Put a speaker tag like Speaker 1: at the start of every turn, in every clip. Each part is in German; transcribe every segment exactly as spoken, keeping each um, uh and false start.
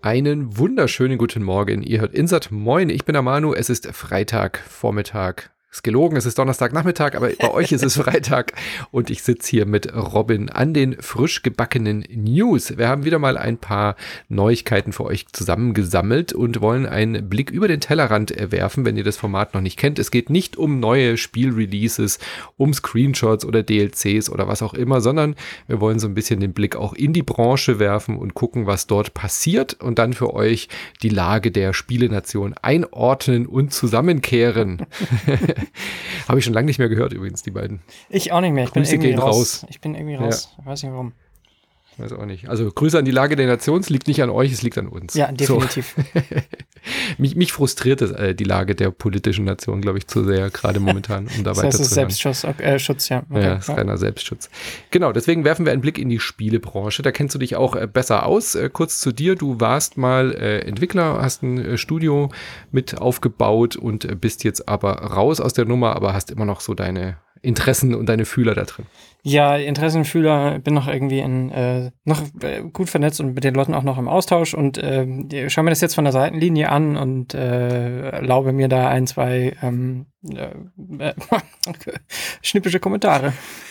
Speaker 1: Einen wunderschönen guten Morgen. Ihr hört Insert. Moin, ich bin der Manu. Es ist Freitag, Vormittag. Ist gelogen, es ist Donnerstagnachmittag, aber bei euch ist es Freitag und ich sitze hier mit Robin an den frisch gebackenen News. Wir haben wieder mal ein paar Neuigkeiten für euch zusammengesammelt und wollen einen Blick über den Tellerrand werfen, wenn ihr das Format noch nicht kennt. Es geht nicht um neue Spielreleases, um Screenshots oder D L Cs oder was auch immer, sondern wir wollen so ein bisschen den Blick auch in die Branche werfen und gucken, was dort passiert und dann für euch die Lage der Spielenation einordnen und zusammenkehren. Habe ich schon lange nicht mehr gehört übrigens, die beiden.
Speaker 2: Ich auch nicht mehr. Ich
Speaker 1: Grüße
Speaker 2: bin irgendwie
Speaker 1: gehen
Speaker 2: raus.
Speaker 1: raus.
Speaker 2: Ich bin irgendwie raus.
Speaker 1: Ja.
Speaker 2: Ich weiß nicht warum.
Speaker 1: Weiß auch nicht. Also Grüße an die Lage der Nation. Es liegt nicht an euch, es liegt an uns.
Speaker 2: Ja, definitiv.
Speaker 1: So. mich, mich frustriert es, äh, die Lage der politischen Nation, glaube ich, zu sehr, gerade momentan, um da
Speaker 2: das heißt,
Speaker 1: weiter
Speaker 2: es ist
Speaker 1: zu hören.
Speaker 2: Selbstschutz, äh, Schutz, ja. Okay,
Speaker 1: ja, ist
Speaker 2: ja.
Speaker 1: reiner Selbstschutz. Genau, deswegen werfen wir einen Blick in die Spielebranche. Da kennst du dich auch äh, besser aus. Äh, kurz zu dir, du warst mal äh, Entwickler, hast ein äh, Studio mit aufgebaut und äh, bist jetzt aber raus aus der Nummer, aber hast immer noch so deine Interessen und deine Fühler da drin.
Speaker 2: Ja, Interessenfühler, bin noch irgendwie in, äh, noch äh, gut vernetzt und mit den Leuten auch noch im Austausch und äh, schaue mir das jetzt von der Seitenlinie an und äh, erlaube mir da ein, zwei ähm, äh, schnippische Kommentare.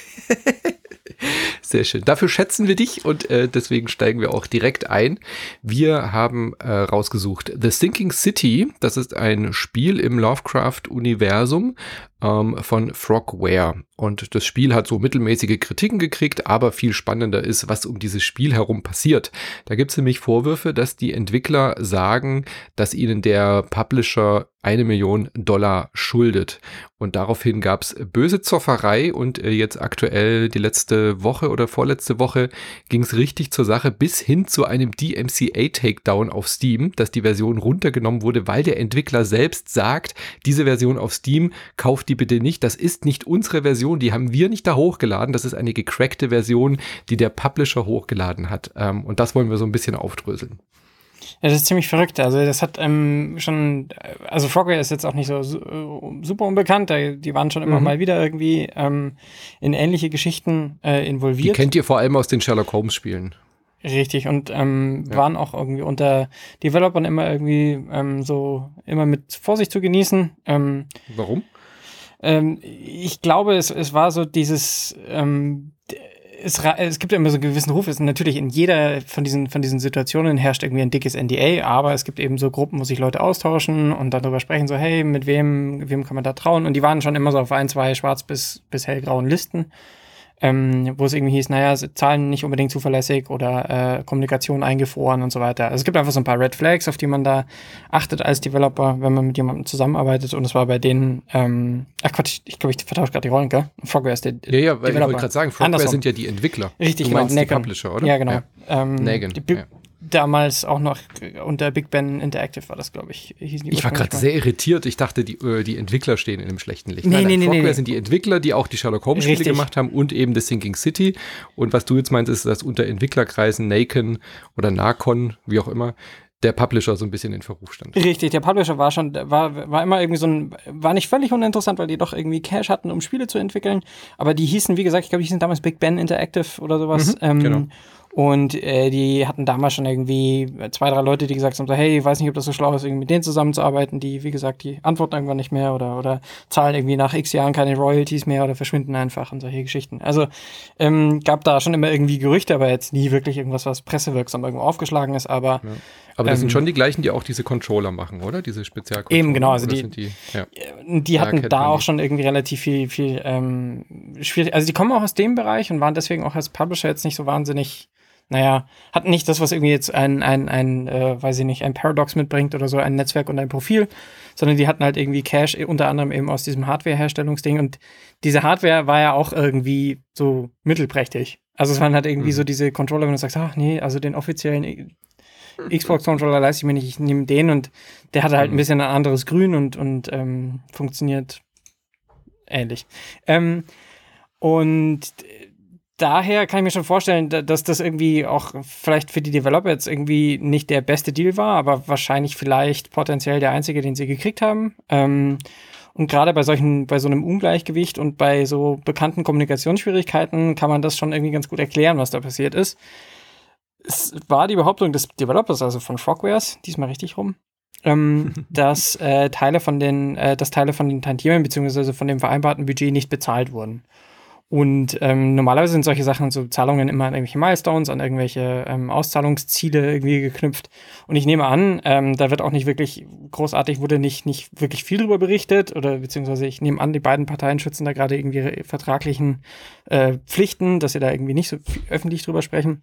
Speaker 1: Sehr schön. Dafür schätzen wir dich und äh, deswegen steigen wir auch direkt ein. Wir haben äh, rausgesucht The Sinking City. Das ist ein Spiel im Lovecraft-Universum ähm, von Frogware. Und das Spiel hat so mittelmäßige Kritiken gekriegt, aber viel spannender ist, was um dieses Spiel herum passiert. Da gibt es nämlich Vorwürfe, dass die Entwickler sagen, dass ihnen der Publisher eine Million Dollar schuldet. Und daraufhin gab es böse Zofferei und äh, jetzt aktuell die letzte Woche oder vorletzte Woche ging es richtig zur Sache bis hin zu einem D M C A-Takedown auf Steam, dass die Version runtergenommen wurde, weil der Entwickler selbst sagt, diese Version auf Steam, kauft die bitte nicht, das ist nicht unsere Version, die haben wir nicht da hochgeladen, das ist eine gecrackte Version, die der Publisher hochgeladen hat. Ähm, und das wollen wir so ein bisschen aufdröseln.
Speaker 2: Ja, das ist ziemlich verrückt. Also das hat ähm, schon, also Frogware ist jetzt auch nicht so su- super unbekannt. Die waren schon immer
Speaker 1: Mhm.
Speaker 2: mal wieder irgendwie ähm, in ähnliche Geschichten äh, involviert.
Speaker 1: Die kennt ihr vor allem aus den Sherlock Holmes Spielen.
Speaker 2: Richtig, und ähm,
Speaker 1: Ja.
Speaker 2: waren auch irgendwie unter Developern immer irgendwie ähm, so immer mit Vorsicht zu genießen. Ähm,
Speaker 1: Warum?
Speaker 2: ähm, ich glaube, es, es war so dieses ähm, Es, es gibt ja immer so einen gewissen Ruf, es ist natürlich in jeder von diesen, von diesen Situationen herrscht irgendwie ein dickes N D A, aber es gibt eben so Gruppen, wo sich Leute austauschen und darüber sprechen, so hey, mit wem, wem kann man da trauen? Und die waren schon immer so auf ein, zwei schwarz- bis, bis hellgrauen Listen, ähm, wo es irgendwie hieß, naja, Zahlen nicht unbedingt zuverlässig oder äh, Kommunikation eingefroren und so weiter. Also es gibt einfach so ein paar Red Flags, auf die man da achtet als Developer, wenn man mit jemandem zusammenarbeitet, und es war bei denen, ähm, ach Quatsch, ich glaube, ich vertausche gerade die Rollen, gell? Frogware ist der
Speaker 1: Ja, ja, weil ich
Speaker 2: Developer.
Speaker 1: wollte gerade sagen, Frogware
Speaker 2: Andersrum.
Speaker 1: sind ja die Entwickler.
Speaker 2: Richtig,
Speaker 1: du
Speaker 2: genau,
Speaker 1: meinst die
Speaker 2: Nacon.
Speaker 1: Publisher, oder?
Speaker 2: Ja, genau.
Speaker 1: Ja.
Speaker 2: Ähm,
Speaker 1: Nacon,
Speaker 2: die Bi-
Speaker 1: ja.
Speaker 2: Damals auch noch unter Big Ben Interactive war das, glaube ich. Hießen die
Speaker 1: Ich war
Speaker 2: ursprünglich
Speaker 1: gerade
Speaker 2: mal.
Speaker 1: sehr irritiert. Ich dachte, die, äh, die Entwickler stehen in einem schlechten Licht.
Speaker 2: Nee,
Speaker 1: nein,
Speaker 2: nee,
Speaker 1: nein,
Speaker 2: nee,
Speaker 1: Frogware
Speaker 2: nee.
Speaker 1: sind die Entwickler, die auch die Sherlock Holmes Spiele
Speaker 2: Richtig.
Speaker 1: gemacht haben und eben The Sinking City. Und was du jetzt meinst, ist, dass unter Entwicklerkreisen Nacon oder Nacon, wie auch immer, der Publisher so ein bisschen in Verruf stand.
Speaker 2: Richtig, der Publisher war schon, war, war immer irgendwie so ein, war nicht völlig uninteressant, weil die doch irgendwie Cash hatten, um Spiele zu entwickeln. Aber die hießen, wie gesagt, ich glaube, die hießen damals Big Ben Interactive oder sowas.
Speaker 1: Mhm,
Speaker 2: ähm,
Speaker 1: genau.
Speaker 2: Und äh, die hatten damals schon irgendwie zwei, drei Leute, die gesagt haben, so, hey, ich weiß nicht, ob das so schlau ist, irgendwie mit denen zusammenzuarbeiten, die, wie gesagt, die antworten irgendwann nicht mehr oder, oder zahlen irgendwie nach x Jahren keine Royalties mehr oder verschwinden einfach und solche Geschichten. Also ähm, gab da schon immer irgendwie Gerüchte, aber jetzt nie wirklich irgendwas, was pressewirksam irgendwo aufgeschlagen ist, aber
Speaker 1: Ja. Aber das
Speaker 2: ähm,
Speaker 1: sind schon die gleichen, die auch diese Controller machen, oder? Diese Spezialcontroller.
Speaker 2: Eben, genau, also
Speaker 1: Oder
Speaker 2: die-
Speaker 1: sind die ja.
Speaker 2: die
Speaker 1: Da
Speaker 2: hatten
Speaker 1: kennt
Speaker 2: da
Speaker 1: man
Speaker 2: auch
Speaker 1: die.
Speaker 2: schon irgendwie relativ viel, viel ähm, schwierig. Also die kommen auch aus dem Bereich und waren deswegen auch als Publisher jetzt nicht so wahnsinnig, naja, hatten nicht das, was irgendwie jetzt ein, ein, ein äh, weiß ich nicht, ein Paradox mitbringt oder so, ein Netzwerk und ein Profil, sondern die hatten halt irgendwie Cash, unter anderem eben aus diesem Hardware-Herstellungsding, und diese Hardware war ja auch irgendwie so mittelprächtig. Also es waren halt irgendwie
Speaker 1: Mhm.
Speaker 2: so diese Controller, wenn du sagst, ach nee, also den offiziellen Xbox-Controller leiste ich mir nicht, ich nehme den, und der hatte halt
Speaker 1: Mhm.
Speaker 2: ein bisschen ein anderes Grün und, und ähm, funktioniert ähnlich. Ähm, und daher kann ich mir schon vorstellen, da- dass das irgendwie auch vielleicht für die Developer jetzt irgendwie nicht der beste Deal war, aber wahrscheinlich vielleicht potenziell der einzige, den sie gekriegt haben. Ähm, und gerade bei solchen, bei so einem Ungleichgewicht und bei so bekannten Kommunikationsschwierigkeiten kann man das schon irgendwie ganz gut erklären, was da passiert ist. es war die Behauptung des Developers, also von Frogwares, diesmal richtig rum, ähm, dass äh, Teile von den, äh, dass Teile von den Tantiemen beziehungsweise von dem vereinbarten Budget nicht bezahlt wurden. Und ähm, normalerweise sind solche Sachen, so Zahlungen immer an irgendwelche Milestones, an irgendwelche ähm, Auszahlungsziele irgendwie geknüpft. Und ich nehme an, ähm, da wird auch nicht wirklich großartig, wurde nicht, nicht wirklich viel drüber berichtet, oder beziehungsweise ich nehme an, die beiden Parteien schützen da gerade irgendwie ihre vertraglichen äh, Pflichten, dass sie da irgendwie nicht so viel öffentlich drüber sprechen.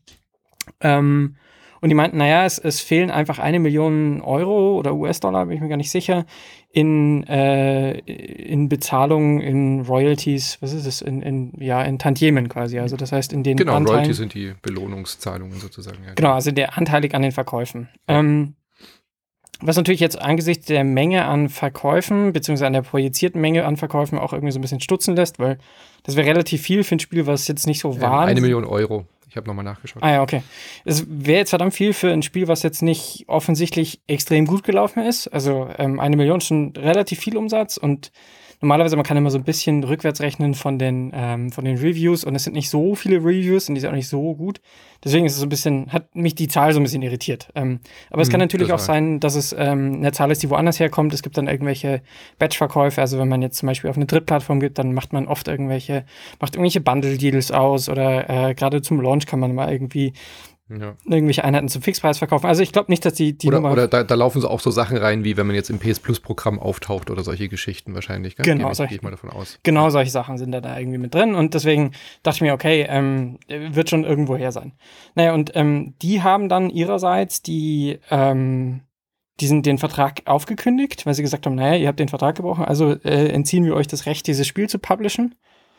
Speaker 2: Ähm, und die meinten, naja, es, es fehlen einfach eine Million Euro oder U S-Dollar, bin ich mir gar nicht sicher, in, äh, in Bezahlung, in Royalties, was ist es, in, in, ja, in Tantiemen quasi. Also das heißt, in den
Speaker 1: Genau,
Speaker 2: Anteilen,
Speaker 1: Royalties sind die Belohnungszahlungen sozusagen. Ja.
Speaker 2: Genau, also der anteilig an den Verkäufen. Ja. Ähm, was natürlich jetzt angesichts der Menge an Verkäufen, beziehungsweise an der projizierten Menge an Verkäufen auch irgendwie so ein bisschen stutzen lässt, weil das wäre relativ viel für ein Spiel, was jetzt nicht so war.
Speaker 1: Ähm, eine Million Euro. Ich habe nochmal nachgeschaut.
Speaker 2: Ah ja, okay. Es wäre jetzt verdammt viel für ein Spiel, was jetzt nicht offensichtlich extrem gut gelaufen ist. Also ähm, eine Million ist schon relativ viel Umsatz und normalerweise, man kann immer so ein bisschen rückwärts rechnen von den, ähm, von den Reviews und es sind nicht so viele Reviews und die sind auch nicht so gut. Deswegen ist es so ein bisschen, hat mich die Zahl so ein bisschen irritiert. Ähm, aber es kann
Speaker 1: Hm,
Speaker 2: natürlich
Speaker 1: das
Speaker 2: auch
Speaker 1: war-
Speaker 2: sein, dass es ähm, eine Zahl ist, die woanders herkommt. Es gibt dann irgendwelche Batch-Verkäufe. Also wenn man jetzt zum Beispiel auf eine Drittplattform geht, dann macht man oft irgendwelche, macht irgendwelche Bundle-Deals aus oder äh, gerade zum Launch kann man mal irgendwie
Speaker 1: Ja.
Speaker 2: irgendwelche Einheiten zum Fixpreis verkaufen. Also ich glaube nicht, dass die, die
Speaker 1: Oder,
Speaker 2: Nummer...
Speaker 1: oder da, da laufen so auch so Sachen rein, wie wenn man jetzt im P S Plus-Programm auftaucht oder solche Geschichten wahrscheinlich. Gell?
Speaker 2: Genau,
Speaker 1: Gehe
Speaker 2: solche-
Speaker 1: gehe ich mal davon aus.
Speaker 2: Genau solche Sachen sind da, da irgendwie mit drin und deswegen dachte ich mir, okay, ähm, wird schon irgendwo her sein. Naja, und ähm, die haben dann ihrerseits die, ähm, diesen, den Vertrag aufgekündigt, weil sie gesagt haben, naja, ihr habt den Vertrag gebrochen, also äh, entziehen wir euch das Recht, dieses Spiel zu publishen.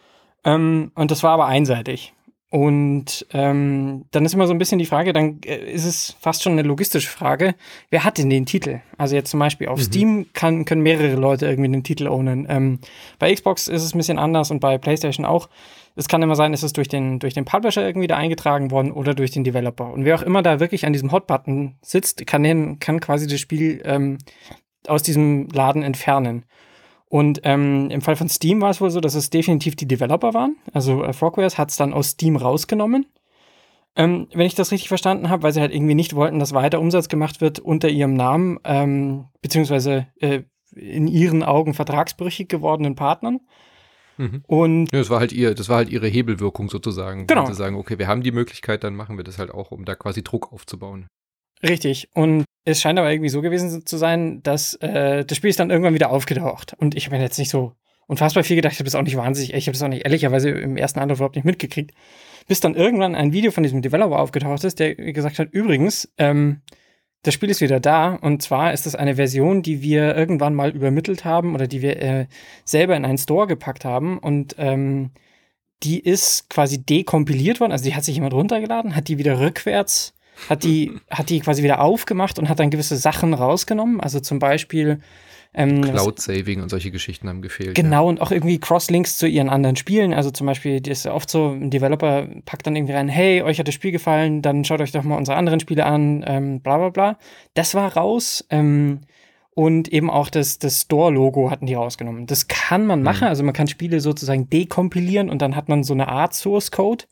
Speaker 2: Ähm, und das war aber einseitig. Und ähm, dann ist immer so ein bisschen die Frage, dann äh, ist es fast schon eine logistische Frage, wer hat denn den Titel? Also jetzt zum Beispiel auf
Speaker 1: Mhm.
Speaker 2: Steam kann, können mehrere Leute irgendwie den Titel ownen. Ähm, bei Xbox ist es ein bisschen anders und bei PlayStation auch. Es kann immer sein, es ist durch den, durch den Publisher irgendwie da eingetragen worden oder durch den Developer. Und wer auch immer da wirklich an diesem Hotbutton sitzt, kann, den, kann quasi das Spiel ähm, aus diesem Laden entfernen. Und ähm, im Fall von Steam war es wohl so, dass es definitiv die Developer waren. Also äh, Frogwares hat es dann aus Steam rausgenommen. Ähm, wenn ich das richtig verstanden habe, weil sie halt irgendwie nicht wollten, dass weiter Umsatz gemacht wird unter ihrem Namen, ähm, beziehungsweise äh, in ihren Augen vertragsbrüchig gewordenen Partnern.
Speaker 1: Mhm.
Speaker 2: Und
Speaker 1: Ja, das war halt ihr, das war halt ihre Hebelwirkung sozusagen.
Speaker 2: Genau.
Speaker 1: Wenn sie sagen, okay, wir haben die Möglichkeit, dann machen wir das halt auch, um da quasi Druck aufzubauen.
Speaker 2: richtig. Und es scheint aber irgendwie so gewesen zu sein, dass äh, das Spiel ist dann irgendwann wieder aufgetaucht. Und ich habe mir jetzt nicht so unfassbar viel gedacht, ich habe das auch nicht wahnsinnig, ich habe das auch nicht ehrlicherweise im ersten Anlauf überhaupt nicht mitgekriegt. Bis dann irgendwann ein Video von diesem Developer aufgetaucht ist, der gesagt hat, übrigens, ähm, das Spiel ist wieder da. Und zwar ist das eine Version, die wir irgendwann mal übermittelt haben oder die wir äh, selber in einen Store gepackt haben. Und ähm, die ist quasi dekompiliert worden. Also die hat sich jemand runtergeladen, hat die wieder rückwärts, hat die, hat die quasi wieder aufgemacht und hat dann gewisse Sachen rausgenommen. Also zum Beispiel ähm, was-
Speaker 1: Cloud-Saving und solche Geschichten haben gefehlt.
Speaker 2: Genau, und auch irgendwie Crosslinks zu ihren anderen Spielen. Also zum Beispiel, das ist ja oft so, ein Developer packt dann irgendwie rein, hey, euch hat das Spiel gefallen, dann schaut euch doch mal unsere anderen Spiele an, ähm, bla bla bla. Das war raus. Ähm, und eben auch das, das Store-Logo hatten die rausgenommen. Das kann man machen,
Speaker 1: Mhm.
Speaker 2: also man kann Spiele sozusagen dekompilieren und dann hat man so eine Art Source-Code.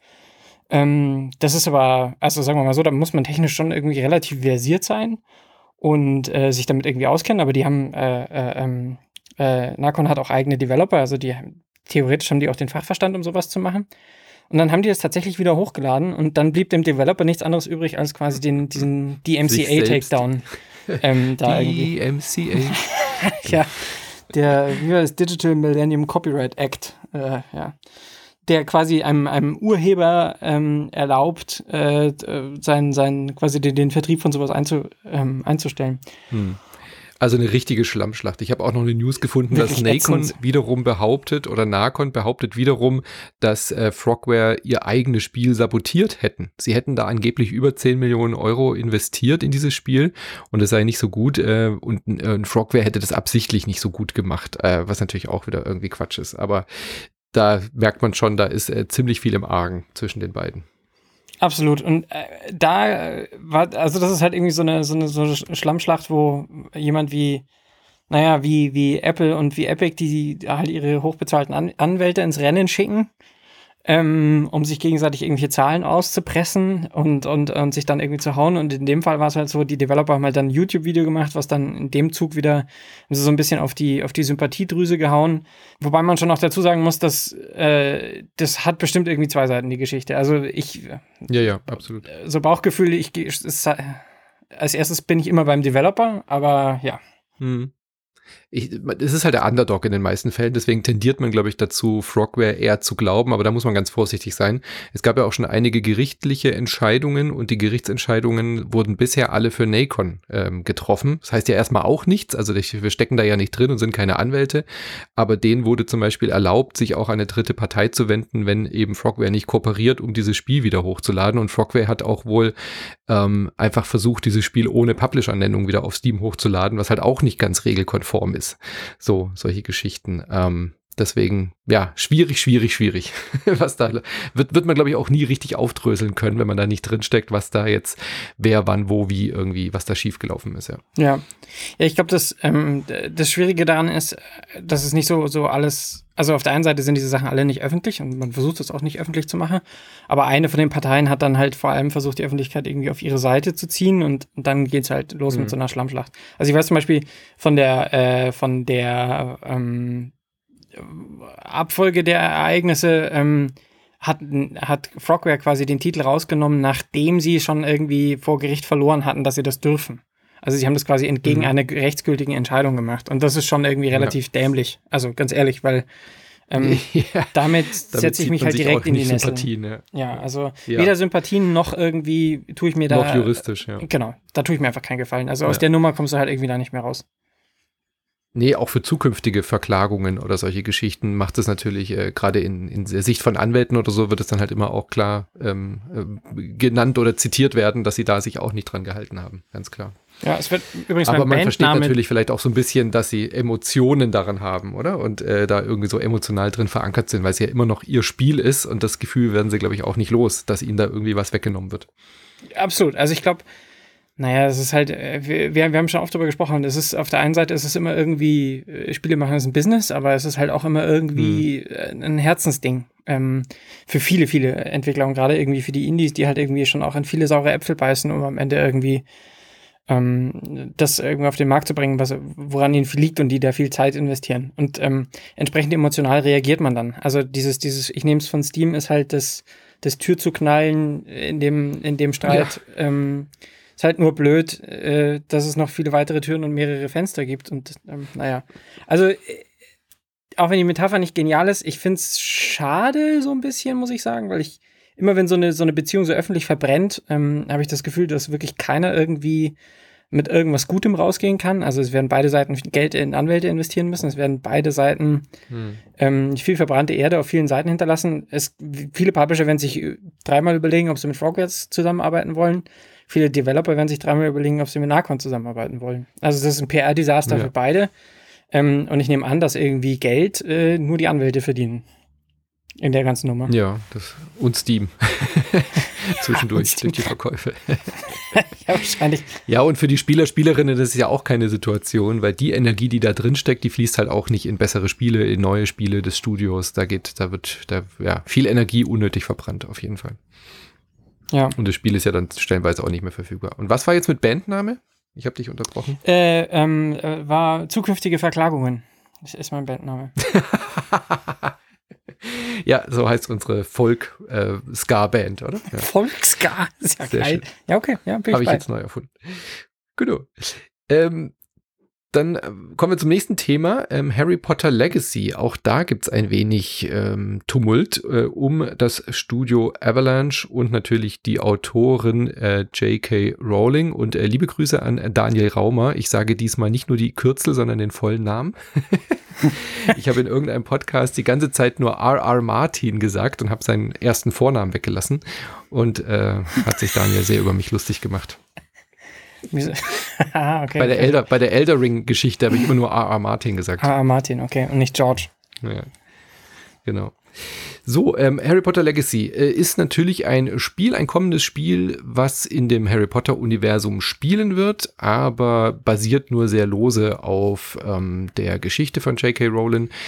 Speaker 2: Ähm, das ist aber, also sagen wir mal so, da muss man technisch schon irgendwie relativ versiert sein und äh, sich damit irgendwie auskennen, aber die haben, äh, äh, ähm, äh, Nacon hat auch eigene Developer, also die theoretisch haben die auch den Fachverstand, um sowas zu machen. Und dann haben die das tatsächlich wieder hochgeladen und dann blieb dem Developer nichts anderes übrig, als quasi den, diesen D M C
Speaker 1: selbst.
Speaker 2: A-Takedown ähm, da irgendwie.
Speaker 1: D M C A.
Speaker 2: Ja, der, wie war das, Digital Millennium Copyright Act, äh, ja. Der quasi einem, einem Urheber ähm, erlaubt, äh, sein, sein, quasi den, den Vertrieb von sowas einzu, ähm, einzustellen.
Speaker 1: Hm. Also eine richtige Schlammschlacht. Ich habe auch noch eine News gefunden, dass
Speaker 2: Wirklich
Speaker 1: Nacon
Speaker 2: ätzend.
Speaker 1: wiederum behauptet oder Nacon behauptet wiederum, dass äh, Frogware ihr eigenes Spiel sabotiert hätten. Sie hätten da angeblich über zehn Millionen Euro investiert in dieses Spiel und es sei nicht so gut äh, und äh, Frogware hätte das absichtlich nicht so gut gemacht, äh, was natürlich auch wieder irgendwie Quatsch ist. Aber da merkt man schon, da ist äh, ziemlich viel im Argen zwischen den beiden.
Speaker 2: Absolut. Und äh, da äh, war, also das ist halt irgendwie so eine, so eine, so eine Schlammschlacht, wo jemand wie, naja, wie, wie Apple und wie Epic, die halt ihre hochbezahlten An Anwälte ins Rennen schicken, ähm, um sich gegenseitig irgendwelche Zahlen auszupressen und, und, und sich dann irgendwie zu hauen. Und in dem Fall war es halt so, die Developer haben halt dann ein YouTube-Video gemacht, was dann in dem Zug wieder so ein bisschen auf die, auf die Sympathiedrüse gehauen. Wobei man schon noch dazu sagen muss, dass äh, das hat bestimmt irgendwie zwei Seiten, die Geschichte. Also ich
Speaker 1: Ja, ja, absolut.
Speaker 2: So Bauchgefühl, ich es, als erstes bin ich immer beim Developer, aber ja.
Speaker 1: Hm. Ich, es ist halt der Underdog in den meisten Fällen, deswegen tendiert man, glaube ich, dazu, Frogware eher zu glauben, aber da muss man ganz vorsichtig sein. Es gab ja auch schon einige gerichtliche Entscheidungen und die Gerichtsentscheidungen wurden bisher alle für Nacon ähm, getroffen. Das heißt ja erstmal auch nichts, also wir stecken da ja nicht drin und sind keine Anwälte, aber denen wurde zum Beispiel erlaubt, sich auch an eine dritte Partei zu wenden, wenn eben Frogware nicht kooperiert, um dieses Spiel wieder hochzuladen, und Frogware hat auch wohl ähm, einfach versucht, dieses Spiel ohne Publisher-Nennung wieder auf Steam hochzuladen, was halt auch nicht ganz regelkonform ist. So, solche Geschichten. Ähm, deswegen, ja, schwierig, schwierig, schwierig. Was da wird, wird man, glaube ich, auch nie richtig aufdröseln können, wenn man da nicht drinsteckt, was da jetzt wer, wann, wo, wie irgendwie, was da schiefgelaufen ist, ja.
Speaker 2: Ja, ja, ich glaube, das, ähm, das Schwierige daran ist, dass es nicht so, so alles, also auf der einen Seite sind diese Sachen alle nicht öffentlich und man versucht es auch nicht öffentlich zu machen, aber eine von den Parteien hat dann halt vor allem versucht, die Öffentlichkeit irgendwie auf ihre Seite zu ziehen, und dann geht's halt los mhm. mit so einer Schlammschlacht. Also ich weiß zum Beispiel von der, äh, von der ähm, Abfolge der Ereignisse ähm, hat, hat Frogware quasi den Titel rausgenommen, nachdem sie schon irgendwie vor Gericht verloren hatten, dass sie das dürfen. Also sie haben das quasi entgegen mhm. einer rechtsgültigen Entscheidung gemacht. Und das ist schon irgendwie relativ ja. dämlich. Also ganz ehrlich, weil ähm, ja. damit, damit setze ich mich halt direkt in die Nesseln. Ja. ja, also ja. weder Sympathien noch irgendwie tue ich mir da...
Speaker 1: Noch juristisch, ja.
Speaker 2: Genau, da tue ich mir einfach keinen Gefallen. Also aus ja. der Nummer kommst du halt irgendwie da nicht mehr raus.
Speaker 1: Nee, auch für zukünftige Verklagungen oder solche Geschichten macht es natürlich, äh, gerade in, in der Sicht von Anwälten oder so, wird es dann halt immer auch klar ähm, äh, genannt oder zitiert werden, dass sie da sich auch nicht dran gehalten haben, ganz klar.
Speaker 2: Ja, es wird übrigens
Speaker 1: aber man
Speaker 2: Bandname
Speaker 1: versteht natürlich vielleicht auch so ein bisschen, dass sie Emotionen daran haben, oder? Und äh, da irgendwie so emotional drin verankert sind, weil es ja immer noch ihr Spiel ist, und das Gefühl werden sie, glaube ich, auch nicht los, dass ihnen da irgendwie was weggenommen wird.
Speaker 2: Absolut, also ich glaube, naja, es ist halt, wir, wir haben schon oft darüber gesprochen, es ist auf der einen Seite ist es immer irgendwie, Spiele machen ist ein Business, aber es ist halt auch immer irgendwie hm. ein Herzensding ähm, für viele, viele Entwickler, und gerade irgendwie für die Indies, die halt irgendwie schon auch in viele saure Äpfel beißen, um am Ende irgendwie ähm, das irgendwie auf den Markt zu bringen, was, woran ihnen viel liegt und die da viel Zeit investieren. Und ähm, entsprechend emotional reagiert man dann. Also dieses, dieses, ich nehme es von Steam, ist halt das, das Tür zu knallen in dem, in dem Streit, ja. ähm, ist halt nur blöd, äh, dass es noch viele weitere Türen und mehrere Fenster gibt. Und ähm, naja, also äh, auch wenn die Metapher nicht genial ist, ich finde es schade so ein bisschen, muss ich sagen, weil ich immer, wenn so eine, so eine Beziehung so öffentlich verbrennt, ähm, habe ich das Gefühl, dass wirklich keiner irgendwie mit irgendwas Gutem rausgehen kann. Also es werden beide Seiten Geld in Anwälte investieren müssen. Es werden beide Seiten hm. ähm, viel verbrannte Erde auf vielen Seiten hinterlassen. Es, viele Publisher werden sich dreimal überlegen, ob sie mit Frogware zusammenarbeiten wollen. Viele Developer werden sich dreimal überlegen, ob sie mit Nacon zusammenarbeiten wollen. Also das ist ein P R-Desaster ja. für beide. Ähm, und ich nehme an, dass irgendwie Geld äh, nur die Anwälte verdienen. In der ganzen Nummer.
Speaker 1: Ja, das, und Steam. Zwischendurch durch die Verkäufe.
Speaker 2: Ja, wahrscheinlich.
Speaker 1: Ja, und für die Spieler, Spielerinnen, das ist ja auch keine Situation, weil die Energie, die da drin steckt, die fließt halt auch nicht in bessere Spiele, in neue Spiele des Studios. Da geht, da wird da, ja, viel Energie unnötig verbrannt, auf jeden Fall.
Speaker 2: Ja.
Speaker 1: Und das Spiel ist ja dann stellenweise auch nicht mehr verfügbar. Und was war jetzt mit Bandname? Ich habe dich unterbrochen.
Speaker 2: Äh, ähm, war zukünftige Verklagungen. Das ist mein Bandname.
Speaker 1: Ja, so heißt unsere Folk-Ska-Band, äh, oder? Ja.
Speaker 2: Folk-Ska, ist ja
Speaker 1: Sehr
Speaker 2: geil.
Speaker 1: Schön.
Speaker 2: Ja, okay. Ja, bin ich
Speaker 1: Habe ich
Speaker 2: bei.
Speaker 1: jetzt neu erfunden. Genau. Ähm, dann äh, kommen wir zum nächsten Thema, ähm, Harry Potter Legacy. Auch da gibt es ein wenig ähm, Tumult äh, um das Studio Avalanche und natürlich die Autorin äh, J K Rowling. Und äh, liebe Grüße an Daniel Raumer. Ich sage diesmal nicht nur die Kürzel, sondern den vollen Namen. Ich habe in irgendeinem Podcast die ganze Zeit nur R R Martin gesagt und habe seinen ersten Vornamen weggelassen. Und äh, hat sich Daniel sehr über mich lustig gemacht.
Speaker 2: ah, okay,
Speaker 1: bei, der
Speaker 2: okay.
Speaker 1: Elder, bei der Elder Ring-Geschichte habe ich immer nur R R Martin gesagt.
Speaker 2: R R Martin, okay. Und nicht George.
Speaker 1: Ja, genau. So, ähm, Harry Potter Legacy äh, ist natürlich ein Spiel, ein kommendes Spiel, was in dem Harry Potter-Universum spielen wird, aber basiert nur sehr lose auf ähm, der Geschichte von J K Rowling.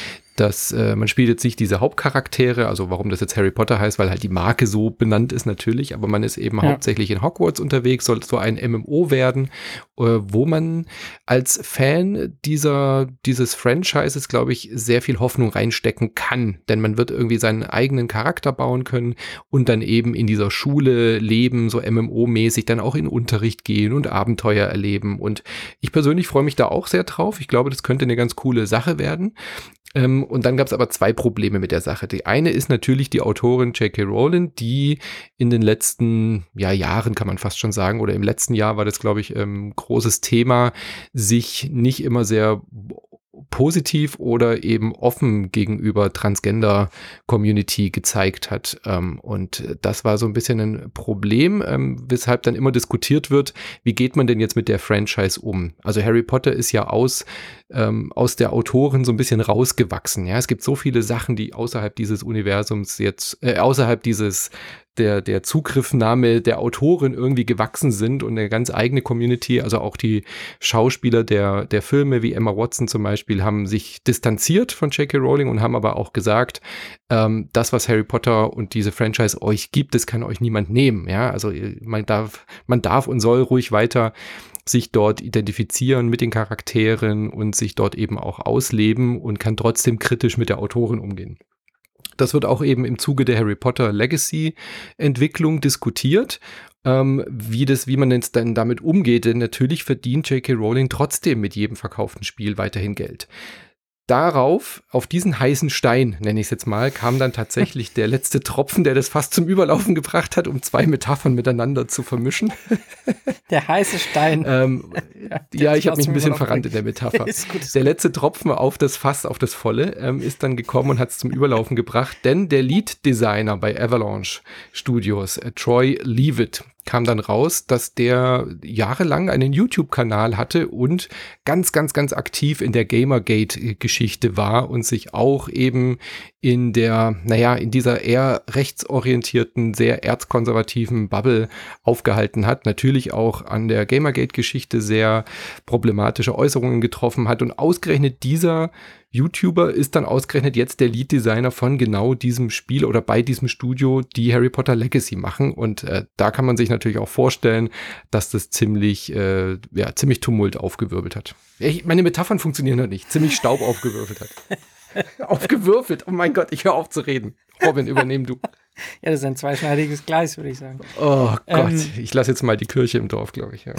Speaker 1: dass äh, man spielt jetzt nicht diese Hauptcharaktere, also warum das jetzt Harry Potter heißt, weil halt die Marke so benannt ist natürlich, aber man ist eben ja. hauptsächlich in Hogwarts unterwegs, soll so ein M M O werden, äh, wo man als Fan dieser dieses Franchises, glaube ich, sehr viel Hoffnung reinstecken kann, denn man wird irgendwie seinen eigenen Charakter bauen können und dann eben in dieser Schule leben, so M M O-mäßig, dann auch in Unterricht gehen und Abenteuer erleben. Und ich persönlich freue mich da auch sehr drauf. Ich glaube, das könnte eine ganz coole Sache werden. Ähm, und dann gab es aber zwei Probleme mit der Sache. Die eine ist natürlich die Autorin J K Rowling, die in den letzten ja, Jahren, kann man fast schon sagen, oder im letzten Jahr war das, glaube ich, ähm, großes Thema, sich nicht immer sehr positiv oder eben offen gegenüber Transgender-Community gezeigt hat. Ähm, und das war so ein bisschen ein Problem, ähm, weshalb dann immer diskutiert wird, wie geht man denn jetzt mit der Franchise um? Also Harry Potter ist ja aus, ähm, aus der Autorin so ein bisschen rausgewachsen. Ja, es gibt so viele Sachen, die außerhalb dieses Universums jetzt, äh, außerhalb dieses der, der Zugriffnahme der Autorin irgendwie gewachsen sind und eine ganz eigene Community, also auch die Schauspieler der, der Filme wie Emma Watson zum Beispiel haben sich distanziert von J K Rowling und haben aber auch gesagt, ähm, das, was Harry Potter und diese Franchise euch gibt, das kann euch niemand nehmen. Ja, also man darf, man darf und soll ruhig weiter sich dort identifizieren mit den Charakteren und sich dort eben auch ausleben und kann trotzdem kritisch mit der Autorin umgehen. Das wird auch eben im Zuge der Harry Potter Legacy-Entwicklung diskutiert, ähm, wie das, wie man jetzt dann damit umgeht. Denn natürlich verdient J K Rowling trotzdem mit jedem verkauften Spiel weiterhin Geld. Darauf, auf diesen heißen Stein, nenne ich es jetzt mal, kam dann tatsächlich der letzte Tropfen, der das fast zum Überlaufen gebracht hat, um zwei Metaphern miteinander zu vermischen.
Speaker 2: Der heiße Stein.
Speaker 1: ähm, ja, ja, ich habe mich ein bisschen verrannt in der Metapher. Ist gut, ist der letzte Tropfen auf das Fass, auf das Volle, ähm, ist dann gekommen und hat es zum Überlaufen gebracht, denn der Lead-Designer bei Avalanche Studios, äh, Troy Leavitt, kam dann raus, dass der jahrelang einen YouTube-Kanal hatte und ganz, ganz, ganz aktiv in der Gamergate-Geschichte war und sich auch eben in der, naja, in dieser eher rechtsorientierten, sehr erzkonservativen Bubble aufgehalten hat. Natürlich auch an der Gamergate-Geschichte sehr problematische Äußerungen getroffen hat und ausgerechnet dieser YouTuber ist dann ausgerechnet jetzt der Lead-Designer von genau diesem Spiel oder bei diesem Studio, die Harry Potter Legacy machen. Und äh, da kann man sich natürlich auch vorstellen, dass das ziemlich, äh, ja, ziemlich Tumult aufgewirbelt hat. Ich, meine Metaphern funktionieren noch nicht. Ziemlich Staub aufgewürfelt hat. Aufgewürfelt? Oh mein Gott, ich höre auf zu reden. Robin, übernehm du.
Speaker 2: Ja, das ist ein zweischneidiges Gleis, würde ich sagen.
Speaker 1: Oh Gott, ähm, ich lasse jetzt mal die Kirche im Dorf, glaube ich. Ja.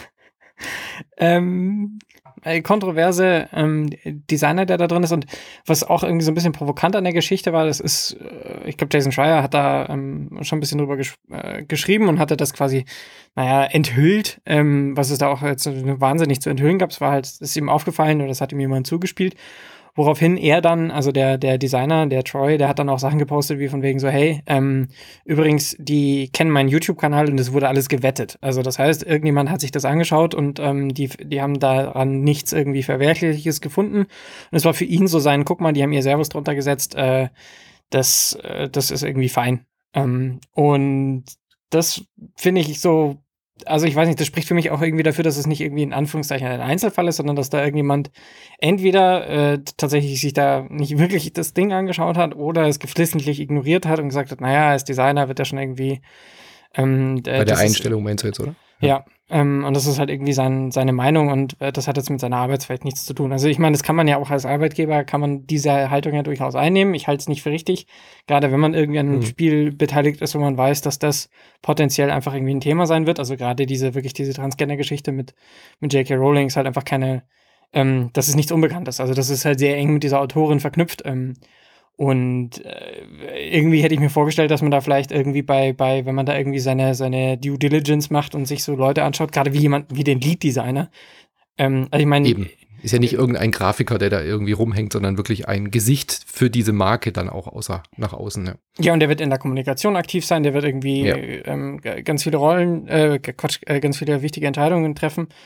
Speaker 2: ähm, kontroverse ähm, Designer, der da drin ist, und was auch irgendwie so ein bisschen provokant an der Geschichte war, das ist, äh, ich glaube, Jason Schreier hat da ähm, schon ein bisschen drüber gesch äh, geschrieben und hatte das quasi, naja, enthüllt, ähm, was es da auch jetzt wahnsinnig zu enthüllen gab. Es war halt, ist ihm aufgefallen oder das hat ihm jemand zugespielt. Woraufhin er dann, also der der Designer, der Troy, der hat dann auch Sachen gepostet, wie von wegen so, hey, ähm, übrigens, die kennen meinen YouTube-Kanal und es wurde alles gewettet. Also das heißt, irgendjemand hat sich das angeschaut und ähm, die die haben daran nichts irgendwie Verwerfliches gefunden. Und es war für ihn so sein, guck mal, die haben ihr Servus drunter gesetzt, äh, das, äh, das ist irgendwie fein. Ähm, und das finde ich so, also ich weiß nicht, das spricht für mich auch irgendwie dafür, dass es nicht irgendwie in Anführungszeichen ein Einzelfall ist, sondern dass da irgendjemand entweder äh, tatsächlich sich da nicht wirklich das Ding angeschaut hat oder es geflissentlich ignoriert hat und gesagt hat, naja, als Designer wird er schon irgendwie ähm, äh,
Speaker 1: bei der Einstellung ist, meinst du jetzt, oder?
Speaker 2: Ja, ja ähm, und das ist halt irgendwie sein, seine Meinung und äh, das hat jetzt mit seiner Arbeitswelt nichts zu tun. Also ich meine, das kann man ja auch als Arbeitgeber, kann man diese Haltung ja durchaus einnehmen. Ich halte es nicht für richtig, gerade wenn man irgendwie an einem mhm. Spiel beteiligt ist, wo man weiß, dass das potenziell einfach irgendwie ein Thema sein wird. Also gerade diese, wirklich diese Transgender-Geschichte mit, mit J K Rowling ist halt einfach keine, ähm, das ist nichts Unbekanntes. Also das ist halt sehr eng mit dieser Autorin verknüpft. Ähm, Und äh, irgendwie hätte ich mir vorgestellt, dass man da vielleicht irgendwie bei, bei, wenn man da irgendwie seine, seine Due Diligence macht und sich so Leute anschaut, gerade wie jemand, wie den Lead-Designer. Ähm, also ich meine.
Speaker 1: Eben. Ist ja nicht irgendein Grafiker, der da irgendwie rumhängt, sondern wirklich ein Gesicht für diese Marke dann auch außer, nach außen. Ne?
Speaker 2: Ja, und der wird in der Kommunikation aktiv sein, der wird irgendwie ja. ähm, ganz viele Rollen, äh, Quatsch, äh, ganz viele wichtige Entscheidungen treffen.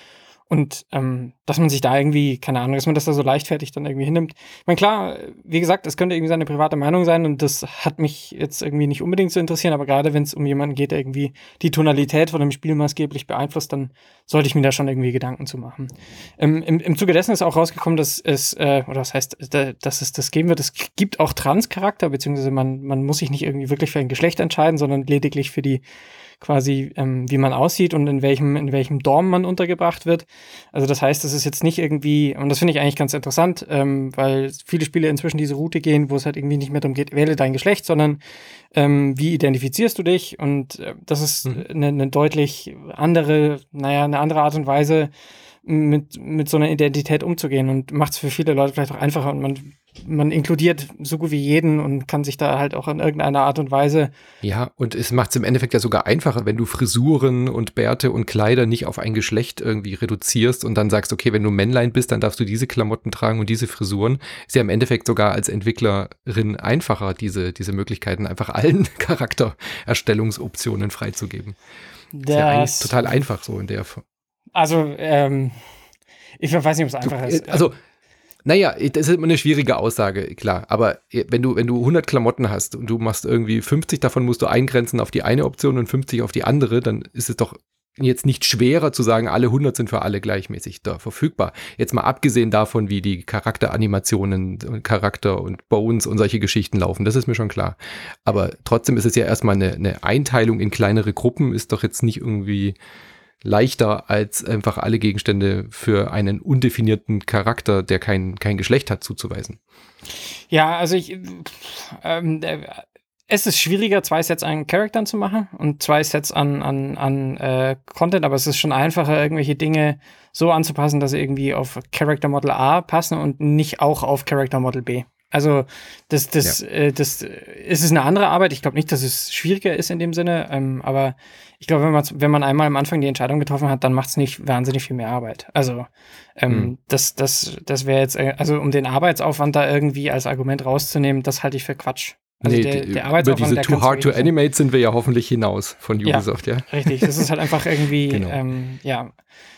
Speaker 2: Und ähm, dass man sich da irgendwie, keine Ahnung, dass man das da so leichtfertig dann irgendwie hinnimmt. Ich meine, klar, wie gesagt, es könnte irgendwie seine private Meinung sein und das hat mich jetzt irgendwie nicht unbedingt zu interessieren, aber gerade wenn es um jemanden geht, der irgendwie die Tonalität von einem Spiel maßgeblich beeinflusst, dann sollte ich mir da schon irgendwie Gedanken zu machen. Ähm, im, Im Zuge dessen ist auch rausgekommen, dass es, äh, oder was heißt, dass es das geben wird, es gibt auch Trans-Charakter, beziehungsweise man, man muss sich nicht irgendwie wirklich für ein Geschlecht entscheiden, sondern lediglich für die quasi, ähm, wie man aussieht und in welchem, in welchem Dorm man untergebracht wird. Also das heißt, das ist jetzt nicht irgendwie, und das finde ich eigentlich ganz interessant, ähm, weil viele Spiele inzwischen diese Route gehen, wo es halt irgendwie nicht mehr darum geht, wähle dein Geschlecht, sondern ähm, wie identifizierst du dich? Und äh, das ist mhm. eine, eine deutlich andere, naja, eine andere Art und Weise, mit, mit so einer Identität umzugehen und macht es für viele Leute vielleicht auch einfacher und man man inkludiert so gut wie jeden und kann sich da halt auch in irgendeiner Art und Weise.
Speaker 1: Ja, und es macht es im Endeffekt ja sogar einfacher, wenn du Frisuren und Bärte und Kleider nicht auf ein Geschlecht irgendwie reduzierst und dann sagst, okay, wenn du Männlein bist, dann darfst du diese Klamotten tragen und diese Frisuren. Ist ja im Endeffekt sogar als Entwicklerin einfacher, diese, diese Möglichkeiten einfach allen Charaktererstellungsoptionen freizugeben. Das ist ja eigentlich total einfach so in der Form.
Speaker 2: Also, ähm, ich weiß nicht, ob es einfach
Speaker 1: du,
Speaker 2: ist.
Speaker 1: Also, naja, das ist immer eine schwierige Aussage, klar. Aber wenn du, wenn du hundert Klamotten hast und du machst irgendwie fünfzig davon musst du eingrenzen auf die eine Option und fünfzig auf die andere, dann ist es doch jetzt nicht schwerer zu sagen, alle hundert sind für alle gleichmäßig da verfügbar. Jetzt mal abgesehen davon, wie die Charakteranimationen und Charakter und Bones und solche Geschichten laufen, das ist mir schon klar. Aber trotzdem ist es ja erstmal eine, eine Einteilung in kleinere Gruppen, ist doch jetzt nicht irgendwie leichter, als einfach alle Gegenstände für einen undefinierten Charakter, der kein, kein Geschlecht hat, zuzuweisen.
Speaker 2: Ja, also ich ähm, es ist schwieriger, zwei Sets an Charaktern zu machen und zwei Sets an, an, an äh, Content, aber es ist schon einfacher, irgendwelche Dinge so anzupassen, dass sie irgendwie auf Character Model A passen und nicht auch auf Character Model B. Also das, das, ja. äh, das ist es eine andere Arbeit. Ich glaube nicht, dass es schwieriger ist in dem Sinne, ähm, aber ich glaube, wenn man wenn man einmal am Anfang die Entscheidung getroffen hat, dann macht es nicht wahnsinnig viel mehr Arbeit. Also ähm, mhm. das, das, das wäre jetzt, äh, also um den Arbeitsaufwand da irgendwie als Argument rauszunehmen, das halte ich für Quatsch. Also
Speaker 1: nee,
Speaker 2: der,
Speaker 1: die,
Speaker 2: der Arbeitsaufwand,
Speaker 1: über diese Too Hard to Animate sind wir ja hoffentlich hinaus von Ubisoft, ja.
Speaker 2: ja? Richtig, das ist halt einfach irgendwie, genau. ähm, ja.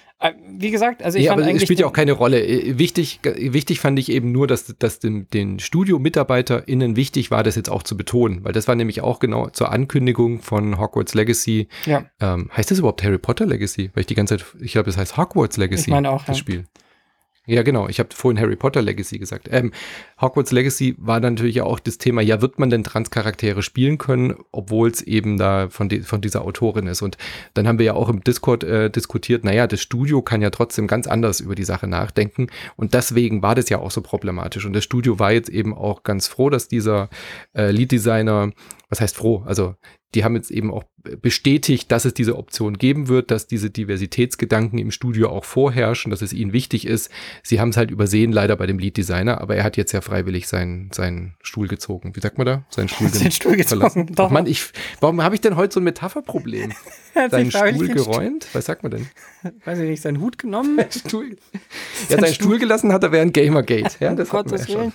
Speaker 2: Wie gesagt, also ich
Speaker 1: ja,
Speaker 2: fand
Speaker 1: aber
Speaker 2: eigentlich...
Speaker 1: es spielt ja auch keine Rolle. Wichtig, wichtig fand ich eben nur, dass, dass dem, den Studio-MitarbeiterInnen wichtig war, das jetzt auch zu betonen, weil das war nämlich auch genau zur Ankündigung von Hogwarts Legacy. Ja. Ähm, heißt das überhaupt Harry Potter Legacy? Weil ich die ganze Zeit, ich glaube, das heißt Hogwarts Legacy.
Speaker 2: Ich meine auch,
Speaker 1: das
Speaker 2: ja.
Speaker 1: Spiel. Ja, genau. Ich habe vorhin Harry Potter Legacy gesagt. Ähm, Hogwarts Legacy war dann natürlich auch das Thema, ja, wird man denn Transcharaktere spielen können, obwohl es eben da von, die, von dieser Autorin ist. Und dann haben wir ja auch im Discord äh, diskutiert, naja, das Studio kann ja trotzdem ganz anders über die Sache nachdenken. Und deswegen war das ja auch so problematisch. Und das Studio war jetzt eben auch ganz froh, dass dieser äh, Lead-Designer, was heißt froh? Also die haben jetzt eben auch bestätigt, dass es diese Option geben wird, dass diese Diversitätsgedanken im Studio auch vorherrschen, dass es ihnen wichtig ist. Sie haben es halt übersehen, leider bei dem Lead-Designer, aber er hat jetzt ja freiwillig seinen, seinen Stuhl gezogen. Wie sagt man da? Seinen Stuhl,
Speaker 2: den Stuhl gezogen.
Speaker 1: Doch. Ach Mann, ich, warum habe ich denn heute so ein Metapherproblem? Seinen Stuhl geräumt? Was sagt man denn?
Speaker 2: Weiß ich nicht, seinen Hut genommen?
Speaker 1: Stuhl. Ja, seinen Stuhl gelassen hat er während Gamergate. Ja, das hatten wir ja schon.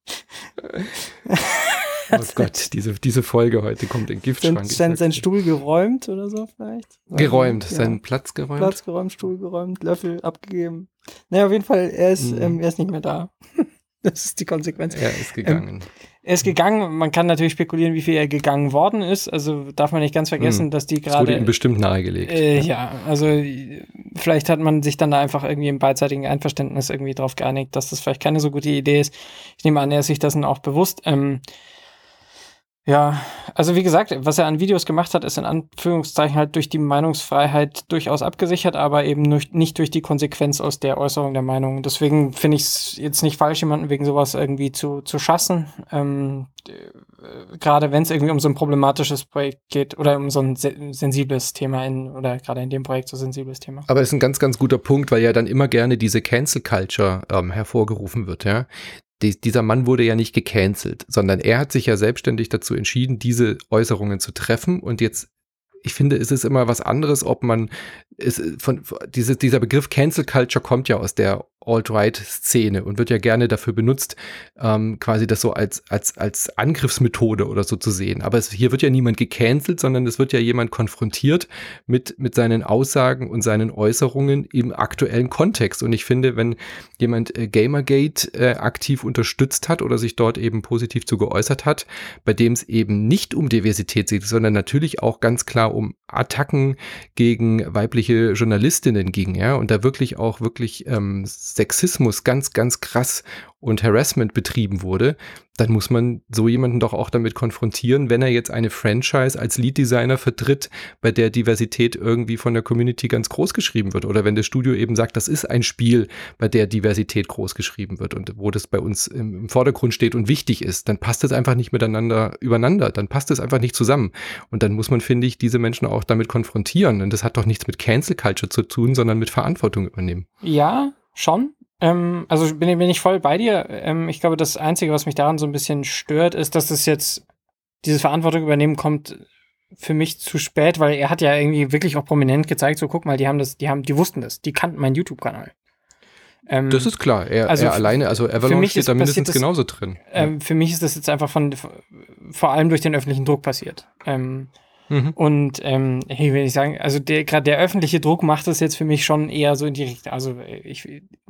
Speaker 1: Oh Gott, diese, diese Folge heute kommt in Giftschrank.
Speaker 2: Sein, sein Stuhl geräumt oder so vielleicht?
Speaker 1: Geräumt, ja. Seinen
Speaker 2: Platz
Speaker 1: geräumt.
Speaker 2: Platz geräumt, Stuhl geräumt, Löffel abgegeben. Naja, auf jeden Fall, er ist, mhm. ähm, er ist nicht mehr da. Das ist die Konsequenz.
Speaker 1: Er ist gegangen.
Speaker 2: Ähm, er ist gegangen. Man kann natürlich spekulieren, wie viel er gegangen worden ist. Also darf man nicht ganz vergessen, mhm. dass die gerade...
Speaker 1: Das wurde ihm bestimmt nahegelegt.
Speaker 2: Äh, ja, also vielleicht hat man sich dann da einfach irgendwie im beidseitigen Einverständnis irgendwie drauf geeinigt, dass das vielleicht keine so gute Idee ist. Ich nehme an, er ist sich dessen auch bewusst. Ähm, Ja, also wie gesagt, was er an Videos gemacht hat, ist in Anführungszeichen halt durch die Meinungsfreiheit durchaus abgesichert, aber eben nicht durch die Konsequenz aus der Äußerung der Meinung. Deswegen finde ich es jetzt nicht falsch, jemanden wegen sowas irgendwie zu, zu schassen. Ähm, äh, gerade wenn es irgendwie um so ein problematisches Projekt geht oder um so ein se- sensibles Thema in, oder gerade in dem Projekt so sensibles Thema.
Speaker 1: Aber es ist ein ganz, ganz guter Punkt, weil ja dann immer gerne diese Cancel Culture ähm, hervorgerufen wird, ja. Die, dieser Mann wurde ja nicht gecancelt, sondern er hat sich ja selbstständig dazu entschieden, diese Äußerungen zu treffen. Und jetzt, ich finde, es ist immer was anderes, ob man, es von, diese, dieser Begriff Cancel Culture kommt ja aus der Alt-Right-Szene und wird ja gerne dafür benutzt, ähm, quasi das so als, als, als Angriffsmethode oder so zu sehen. Aber es, hier wird ja niemand gecancelt, sondern es wird ja jemand konfrontiert mit, mit seinen Aussagen und seinen Äußerungen im aktuellen Kontext. Und ich finde, wenn jemand äh, Gamergate äh, aktiv unterstützt hat oder sich dort eben positiv zu geäußert hat, bei dem es eben nicht um Diversität geht, sondern natürlich auch ganz klar um Attacken gegen weibliche Journalistinnen ging, ja, und da wirklich auch wirklich ähm, Sexismus ganz, ganz krass und Harassment betrieben wurde, dann muss man so jemanden doch auch damit konfrontieren, wenn er jetzt eine Franchise als Lead-Designer vertritt, bei der Diversität irgendwie von der Community ganz groß geschrieben wird, oder wenn das Studio eben sagt, das ist ein Spiel, bei der Diversität groß geschrieben wird und wo das bei uns im, im Vordergrund steht und wichtig ist, dann passt es einfach nicht miteinander übereinander, dann passt es einfach nicht zusammen. Und dann muss man, finde ich, diese Menschen auch damit konfrontieren. Und das hat doch nichts mit Cancel Culture zu tun, sondern mit Verantwortung übernehmen.
Speaker 2: Ja, schon. Ähm, also bin, bin ich voll bei dir. Ähm, ich glaube, das Einzige, was mich daran so ein bisschen stört, ist, dass das jetzt, diese Verantwortung übernehmen kommt für mich zu spät, weil er hat ja irgendwie wirklich auch prominent gezeigt, so guck mal, die haben das, die haben, die wussten das, die kannten meinen YouTube-Kanal. Ähm,
Speaker 1: das ist klar, er,
Speaker 2: also
Speaker 1: er alleine, also Avalanche steht da mindestens
Speaker 2: das,
Speaker 1: genauso drin.
Speaker 2: Ähm,
Speaker 1: ja.
Speaker 2: Für mich ist das jetzt einfach von, vor allem durch den öffentlichen Druck passiert. Ähm, Mhm. Und ähm, hey, will ich sagen, also der gerade der öffentliche Druck macht das jetzt für mich schon eher so in die Richtung. Also ich,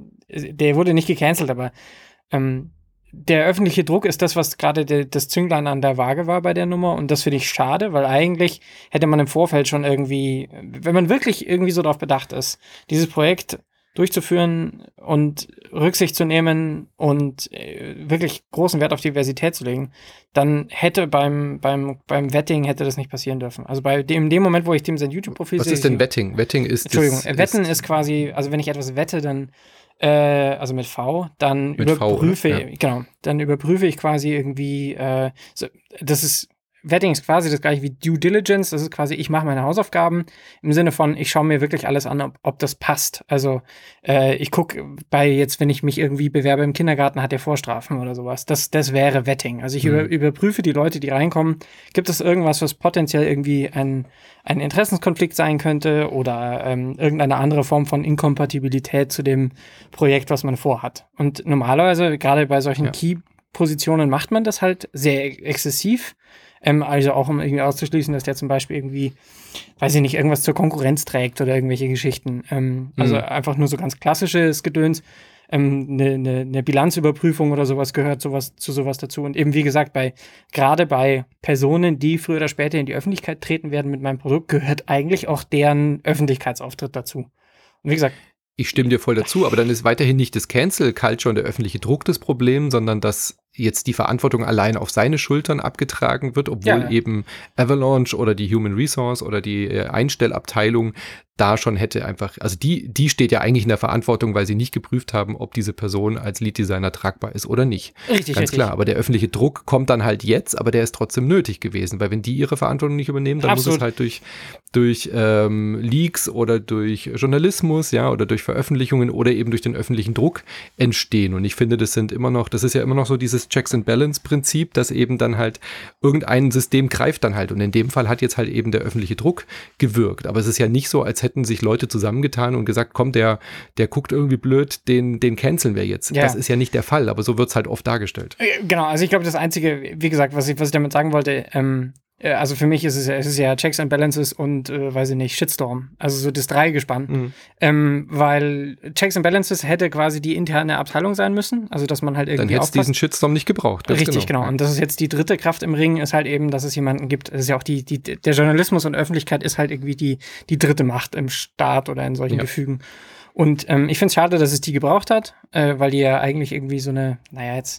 Speaker 2: der wurde nicht gecancelt, aber ähm, der öffentliche Druck ist das, was gerade das Zünglein an der Waage war bei der Nummer. Und das finde ich schade, weil eigentlich hätte man im Vorfeld schon irgendwie, wenn man wirklich irgendwie so darauf bedacht ist, dieses Projekt durchzuführen und Rücksicht zu nehmen und äh, wirklich großen Wert auf Diversität zu legen, dann hätte beim, beim, beim Vetting hätte das nicht passieren dürfen. Also bei dem, in dem Moment, wo ich dem sein YouTube-Profil sehe.
Speaker 1: Was ist denn Vetting? Vetting ist
Speaker 2: Entschuldigung,
Speaker 1: das,
Speaker 2: Wetten
Speaker 1: ist,
Speaker 2: ist quasi, also wenn ich etwas wette, dann äh, also mit V, dann
Speaker 1: mit
Speaker 2: überprüfe,
Speaker 1: V, ja.
Speaker 2: genau, dann überprüfe ich quasi irgendwie, äh, so, das ist Vetting ist quasi das gleiche wie Due Diligence. Das ist quasi, ich mache meine Hausaufgaben im Sinne von, ich schaue mir wirklich alles an, ob, ob das passt. Also äh, ich gucke bei jetzt, wenn ich mich irgendwie bewerbe im Kindergarten, hat der Vorstrafen oder sowas. Das, das wäre Vetting. Also ich mhm. über, überprüfe die Leute, die reinkommen. Gibt es irgendwas, was potenziell irgendwie ein, ein Interessenskonflikt sein könnte oder ähm, irgendeine andere Form von Inkompatibilität zu dem Projekt, was man vorhat. Und normalerweise, gerade bei solchen ja. Key-Positionen, macht man das halt sehr exzessiv. Ähm, also auch, um irgendwie auszuschließen, dass der zum Beispiel irgendwie, weiß ich nicht, irgendwas zur Konkurrenz trägt oder irgendwelche Geschichten. Ähm, also mhm. einfach nur so ganz klassisches Gedöns. Ähm, eine, ne, ne Bilanzüberprüfung oder sowas gehört sowas, zu sowas dazu. Und eben, wie gesagt, bei gerade bei Personen, die früher oder später in die Öffentlichkeit treten werden mit meinem Produkt, gehört eigentlich auch deren Öffentlichkeitsauftritt dazu. Und wie gesagt,
Speaker 1: ich stimme dir voll dazu, aber dann ist weiterhin nicht das Cancel Culture und der öffentliche Druck das Problem, sondern dass jetzt die Verantwortung allein auf seine Schultern abgetragen wird, obwohl ja. eben Avalanche oder die Human Resource oder die äh, Einstellabteilung da schon hätte einfach, also die, die steht ja eigentlich in der Verantwortung, weil sie nicht geprüft haben, ob diese Person als Lead-Designer tragbar ist oder nicht.
Speaker 2: Richtig,
Speaker 1: Ganz
Speaker 2: richtig.
Speaker 1: klar, aber der öffentliche Druck kommt dann halt jetzt, aber der ist trotzdem nötig gewesen, weil wenn die ihre Verantwortung nicht übernehmen, dann Absolut. muss es halt durch, durch ähm, Leaks oder durch Journalismus, ja, oder durch Veröffentlichungen oder eben durch den öffentlichen Druck entstehen. Und ich finde, das sind immer noch, das ist ja immer noch so dieses Checks and Balance Prinzip, dass eben dann halt irgendein System greift dann halt. Und in dem Fall hat jetzt halt eben der öffentliche Druck gewirkt. Aber es ist ja nicht so, als hätten sich Leute zusammengetan und gesagt, komm, der, der guckt irgendwie blöd, den, den canceln wir jetzt. Ja. Das ist ja nicht der Fall, aber so wird es halt oft dargestellt.
Speaker 2: Genau, also ich glaube, das Einzige, wie gesagt, was ich, was ich damit sagen wollte, ähm, also für mich ist es, es ist ja Checks and Balances und, äh, weiß ich nicht, Shitstorm. Also so das Dreigespann. Mhm. Ähm, weil Checks and Balances hätte quasi die interne Abteilung sein müssen. Also dass man halt irgendwie
Speaker 1: Dann hätte es diesen Shitstorm nicht gebraucht.
Speaker 2: Richtig, genau. genau. Und das ist jetzt die dritte Kraft im Ring, ist halt eben, dass es jemanden gibt. Das ist ja auch die, die, der Journalismus und Öffentlichkeit ist halt irgendwie die, die dritte Macht im Staat oder in solchen ja. Gefügen. Und ähm, ich finde es schade, dass es die gebraucht hat, äh, weil die ja eigentlich irgendwie so eine, naja, jetzt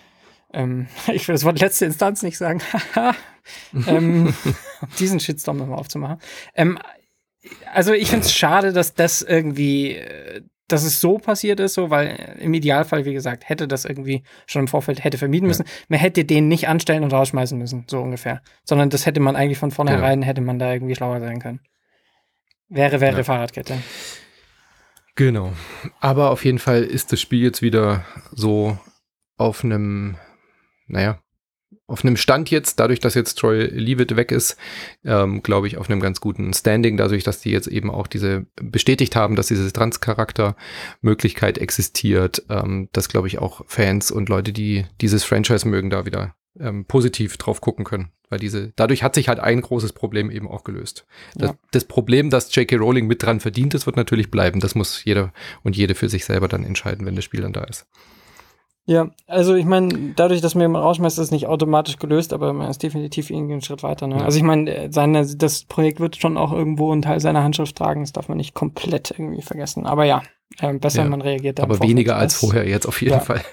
Speaker 2: Ähm, ich will das Wort letzte Instanz nicht sagen, ähm, um diesen Shitstorm nochmal aufzumachen. Ähm, also ich finde es schade, dass das irgendwie, dass es so passiert ist, so, weil im Idealfall, wie gesagt, hätte das irgendwie schon im Vorfeld hätte vermieden müssen. Ja. Man hätte den nicht anstellen und rausschmeißen müssen, so ungefähr. Sondern das hätte man eigentlich von vornherein, genau. hätte man da irgendwie schlauer sein können. Wäre, wäre ja. Fahrradkette.
Speaker 1: Genau. Aber auf jeden Fall ist das Spiel jetzt wieder so auf einem naja, auf einem Stand jetzt, dadurch, dass jetzt Troy Leavitt weg ist, ähm, glaube ich, auf einem ganz guten Standing, dadurch, dass die jetzt eben auch diese bestätigt haben, dass diese Trans-Charakter-Möglichkeit existiert, ähm, dass, glaube ich, auch Fans und Leute, die dieses Franchise mögen, da wieder ähm, positiv drauf gucken können. Weil diese, dadurch hat sich halt ein großes Problem eben auch gelöst. Das,
Speaker 2: Ja.
Speaker 1: das Problem, dass J K. Rowling mit dran verdient ist, wird natürlich bleiben. Das muss jeder und jede für sich selber dann entscheiden, wenn das Spiel dann da ist.
Speaker 2: Ja, also ich meine, dadurch, dass man jemand rausschmeißt, ist es nicht automatisch gelöst, aber man ist definitiv irgendwie einen Schritt weiter. Ne?
Speaker 1: Ja.
Speaker 2: Also ich meine, seine, das Projekt wird schon auch irgendwo einen Teil seiner Handschrift tragen, das darf man nicht komplett irgendwie vergessen. Aber ja, äh, besser
Speaker 1: Ja,
Speaker 2: man reagiert dann.
Speaker 1: aber weniger als vorher jetzt auf jeden
Speaker 2: ja.
Speaker 1: Fall.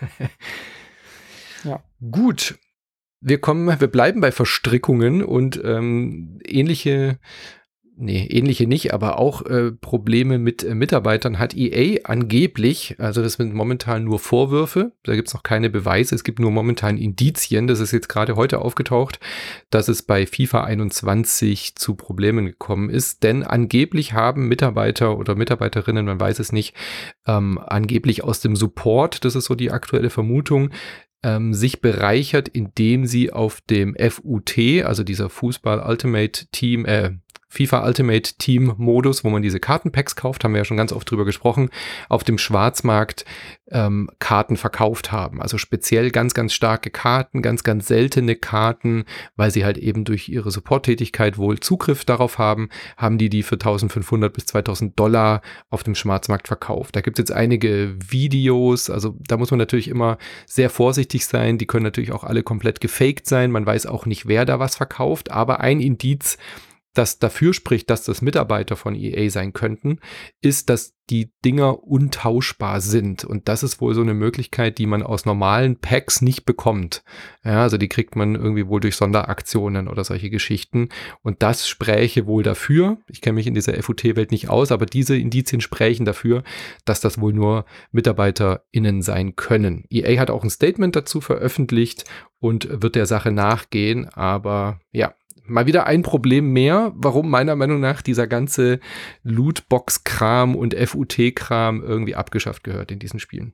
Speaker 2: Ja.
Speaker 1: Gut. Wir kommen, wir bleiben bei Verstrickungen und ähm, ähnliche, nee, ähnliche nicht, aber auch äh, Probleme mit äh, Mitarbeitern hat E A angeblich, also das sind momentan nur Vorwürfe, da gibt es noch keine Beweise, es gibt nur momentan Indizien, das ist jetzt gerade heute aufgetaucht, dass es bei FIFA einundzwanzig zu Problemen gekommen ist, denn angeblich haben Mitarbeiter oder Mitarbeiterinnen, man weiß es nicht, ähm, angeblich aus dem Support, das ist so die aktuelle Vermutung, Ähm, sich bereichert, indem sie auf dem F U T, also dieser Fußball Ultimate Team, äh, FIFA Ultimate Team Modus, wo man diese Kartenpacks kauft, haben wir ja schon ganz oft drüber gesprochen, auf dem Schwarzmarkt ähm, Karten verkauft haben. Also speziell ganz, ganz starke Karten, ganz, ganz seltene Karten, weil sie halt eben durch ihre Support-Tätigkeit wohl Zugriff darauf haben, haben die die für eintausendfünfhundert bis zweitausend Dollar auf dem Schwarzmarkt verkauft. Da gibt es jetzt einige Videos, also da muss man natürlich immer sehr vorsichtig sein. Die können natürlich auch alle komplett gefaked sein. Man weiß auch nicht, wer da was verkauft, aber ein Indiz, das dafür spricht, dass das Mitarbeiter von E A sein könnten, ist, dass die Dinger untauschbar sind. Und das ist wohl so eine Möglichkeit, die man aus normalen Packs nicht bekommt. Ja, also die kriegt man irgendwie wohl durch Sonderaktionen oder solche Geschichten. Und das spräche wohl dafür, ich kenne mich in dieser F U T-Welt nicht aus, aber diese Indizien sprechen dafür, dass das wohl nur MitarbeiterInnen sein können. E A hat auch ein Statement dazu veröffentlicht und wird der Sache nachgehen, aber ja, mal wieder ein Problem mehr, warum meiner Meinung nach dieser ganze Lootbox-Kram und F U T-Kram irgendwie abgeschafft gehört in diesen Spielen.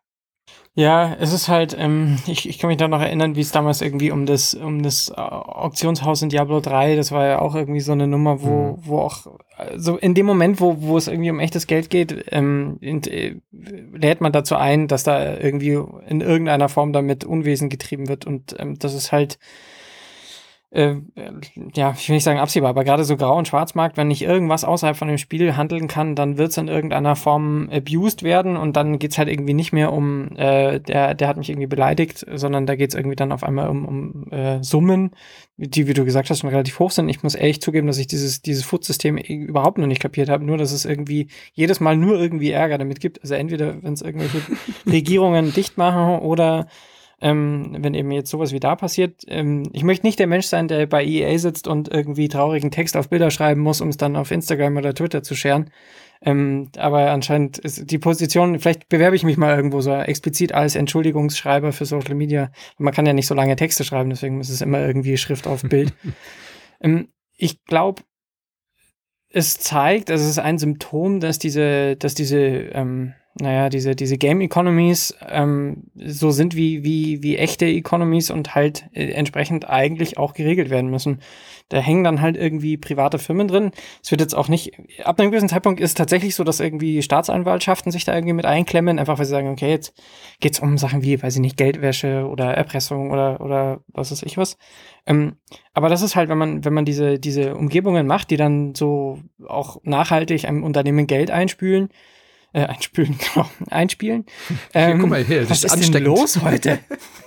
Speaker 2: Ja, es ist halt, ähm, ich, ich kann mich da noch erinnern, wie es damals irgendwie um das, um das Auktionshaus in Diablo drei, das war ja auch irgendwie so eine Nummer, wo, mhm. wo auch, so in dem Moment, wo, wo es irgendwie um echtes Geld geht, ähm, in, äh, lädt man dazu ein, dass da irgendwie in irgendeiner Form damit Unwesen getrieben wird und ähm, das ist halt, Äh, ja, ich will nicht sagen absehbar, aber gerade so Grau- und Schwarzmarkt, wenn ich irgendwas außerhalb von dem Spiel handeln kann, dann wird es in irgendeiner Form abused werden und dann geht's halt irgendwie nicht mehr um, äh, der, der hat mich irgendwie beleidigt, sondern da geht's irgendwie dann auf einmal um, um äh, Summen, die, wie du gesagt hast, schon relativ hoch sind. Ich muss ehrlich zugeben, dass ich dieses, dieses F U T-System überhaupt noch nicht kapiert habe, nur dass es irgendwie jedes Mal nur irgendwie Ärger damit gibt. Also entweder, wenn es irgendwelche Regierungen dicht machen oder Ähm, wenn eben jetzt sowas wie da passiert. Ähm, ich möchte nicht der Mensch sein, der bei E A sitzt und irgendwie traurigen Text auf Bilder schreiben muss, um es dann auf Instagram oder Twitter zu scheren. Ähm, aber anscheinend ist die Position, vielleicht bewerbe ich mich mal irgendwo so explizit als Entschuldigungsschreiber für Social Media. Man kann ja nicht so lange Texte schreiben, deswegen ist es immer irgendwie Schrift auf Bild. ähm, ich glaube, es zeigt, also es ist ein Symptom, dass diese, dass diese, ähm, naja, diese, diese Game Economies ähm, so sind wie, wie, wie echte Economies und halt äh, entsprechend eigentlich auch geregelt werden müssen. Da hängen dann halt irgendwie private Firmen drin. Es wird jetzt auch nicht, ab einem gewissen Zeitpunkt ist es tatsächlich so, dass irgendwie Staatsanwaltschaften sich da irgendwie mit einklemmen, einfach weil sie sagen, okay, jetzt geht's um Sachen wie, weiß ich nicht, Geldwäsche oder Erpressung oder, oder was weiß ich was. Ähm, aber das ist halt, wenn man, wenn man diese, diese Umgebungen macht, die dann so auch nachhaltig einem Unternehmen Geld einspülen, Äh, einspülen, genau, einspielen.
Speaker 1: Ähm,
Speaker 2: Hier,
Speaker 1: guck mal her, das
Speaker 2: was
Speaker 1: ist,
Speaker 2: ist denn los heute?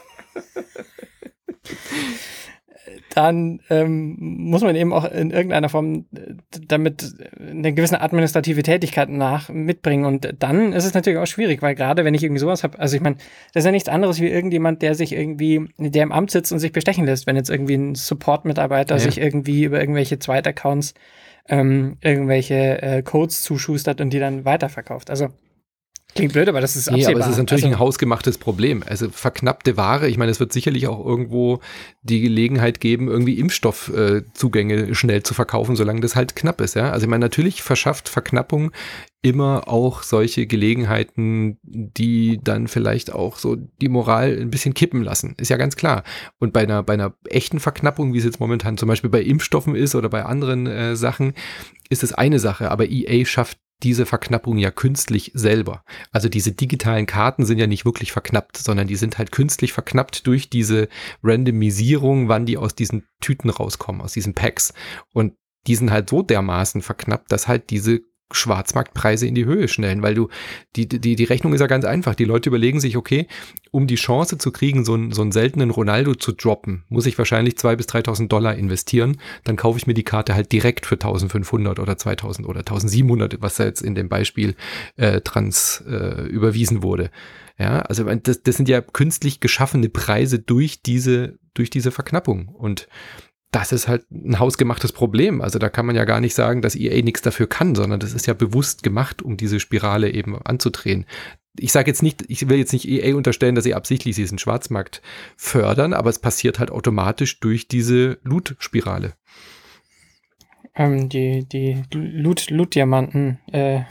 Speaker 2: Dann ähm, muss man eben auch in irgendeiner Form damit eine gewisse administrative Tätigkeit nach mitbringen. Und dann ist es natürlich auch schwierig, weil gerade wenn ich irgendwie sowas habe, also ich meine, das ist ja nichts anderes wie irgendjemand, der sich irgendwie, der im Amt sitzt und sich bestechen lässt, wenn jetzt irgendwie ein Support-Mitarbeiter ja. sich irgendwie über irgendwelche Zweitaccounts ähm, irgendwelche äh, Codes zuschustert und die dann weiterverkauft. Also Klingt blöd, aber das ist
Speaker 1: absehbar. Nee, aber es ist natürlich
Speaker 2: also,
Speaker 1: ein hausgemachtes Problem. Also verknappte Ware, ich meine, es wird sicherlich auch irgendwo die Gelegenheit geben, irgendwie Impfstoffzugänge äh, schnell zu verkaufen, solange das halt knapp ist. Ja? Also ich meine, natürlich verschafft Verknappung immer auch solche Gelegenheiten, die dann vielleicht auch so die Moral ein bisschen kippen lassen. Ist ja ganz klar. Und bei einer, bei einer echten Verknappung, wie es jetzt momentan zum Beispiel bei Impfstoffen ist oder bei anderen äh, Sachen, ist es eine Sache. Aber E A schafft diese Verknappung ja künstlich selber. Also diese digitalen Karten sind ja nicht wirklich verknappt, sondern die sind halt künstlich verknappt durch diese Randomisierung, wann die aus diesen Tüten rauskommen, aus diesen Packs. Und die sind halt so dermaßen verknappt, dass halt diese Schwarzmarktpreise in die Höhe schnellen, weil du, die, die, die Rechnung ist ja ganz einfach. Die Leute überlegen sich, okay, um die Chance zu kriegen, so einen, so einen seltenen Ronaldo zu droppen, muss ich wahrscheinlich zweitausend bis dreitausend Dollar investieren. Dann kaufe ich mir die Karte halt direkt für eintausendfünfhundert oder zweitausend oder eintausendsiebenhundert, was da jetzt in dem Beispiel äh, trans äh, überwiesen wurde. Ja, also das, das sind ja künstlich geschaffene Preise durch diese, durch diese Verknappung. Und das ist halt ein hausgemachtes Problem. Also da kann man ja gar nicht sagen, dass E A nichts dafür kann, sondern das ist ja bewusst gemacht, um diese Spirale eben anzudrehen. Ich sage jetzt nicht, ich will jetzt nicht E A unterstellen, dass sie absichtlich diesen Schwarzmarkt fördern, aber es passiert halt automatisch durch diese Loot-Spirale.
Speaker 2: Ähm, die die Loot, Loot-Diamanten äh,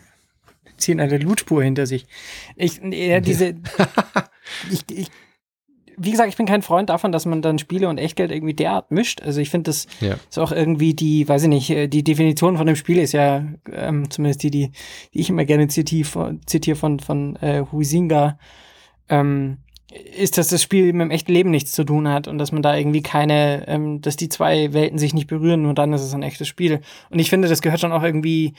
Speaker 2: ziehen eine Loot-Spur hinter sich. Ich, äh, diese, ich, ich Wie gesagt, ich bin kein Freund davon, dass man dann Spiele und Echtgeld irgendwie derart mischt. Also ich finde, das ja. ist auch irgendwie die, weiß ich nicht, die Definition von dem Spiel ist ja, ähm, zumindest die, die, die ich immer gerne zitiere, zitiere von, von äh, Huizinga, ähm, ist, dass das Spiel mit dem echten Leben nichts zu tun hat und dass man da irgendwie keine, ähm, dass die zwei Welten sich nicht berühren, nur dann ist es ein echtes Spiel. Und ich finde, das gehört schon auch irgendwie,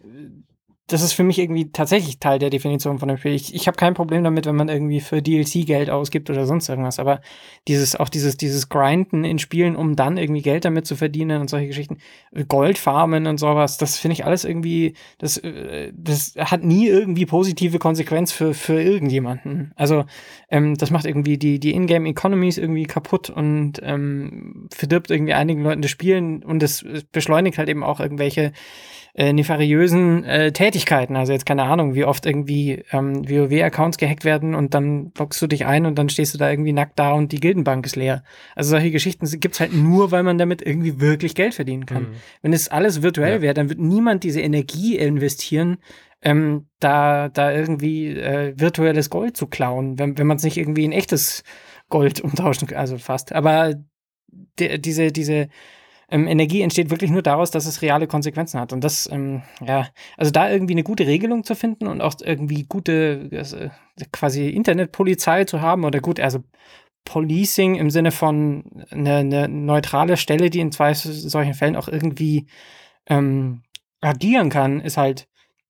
Speaker 2: das ist für mich irgendwie tatsächlich Teil der Definition von dem Spiel. Ich, ich habe kein Problem damit, wenn man irgendwie für D L C Geld ausgibt oder sonst irgendwas, aber dieses, auch dieses, dieses Grinden in Spielen, um dann irgendwie Geld damit zu verdienen und solche Geschichten, Goldfarmen und sowas, das finde ich alles irgendwie, das, das hat nie irgendwie positive Konsequenz für, für irgendjemanden. Also, ähm, das macht irgendwie die, die Ingame Economies irgendwie kaputt und ähm, verdirbt irgendwie einigen Leuten das Spielen und das beschleunigt halt eben auch irgendwelche Äh, nefariösen äh, Tätigkeiten. Also jetzt keine Ahnung, wie oft irgendwie ähm, WoW-Accounts gehackt werden und dann loggst du dich ein und dann stehst du da irgendwie nackt da und die Gildenbank ist leer. Also solche Geschichten gibt's halt nur, weil man damit irgendwie wirklich Geld verdienen kann. Mhm. Wenn es alles virtuell ja. wäre, dann wird niemand diese Energie investieren, ähm, da da irgendwie äh, virtuelles Gold zu klauen, wenn, wenn man es nicht irgendwie in echtes Gold umtauschen kann, also fast. Aber de- diese diese Ähm, Energie entsteht wirklich nur daraus, dass es reale Konsequenzen hat. Und das, ähm, ja, also da irgendwie eine gute Regelung zu finden und auch irgendwie gute, also quasi Internetpolizei zu haben oder gut, also Policing im Sinne von eine, eine neutrale Stelle, die in zwei solchen Fällen auch irgendwie ähm, agieren kann, ist halt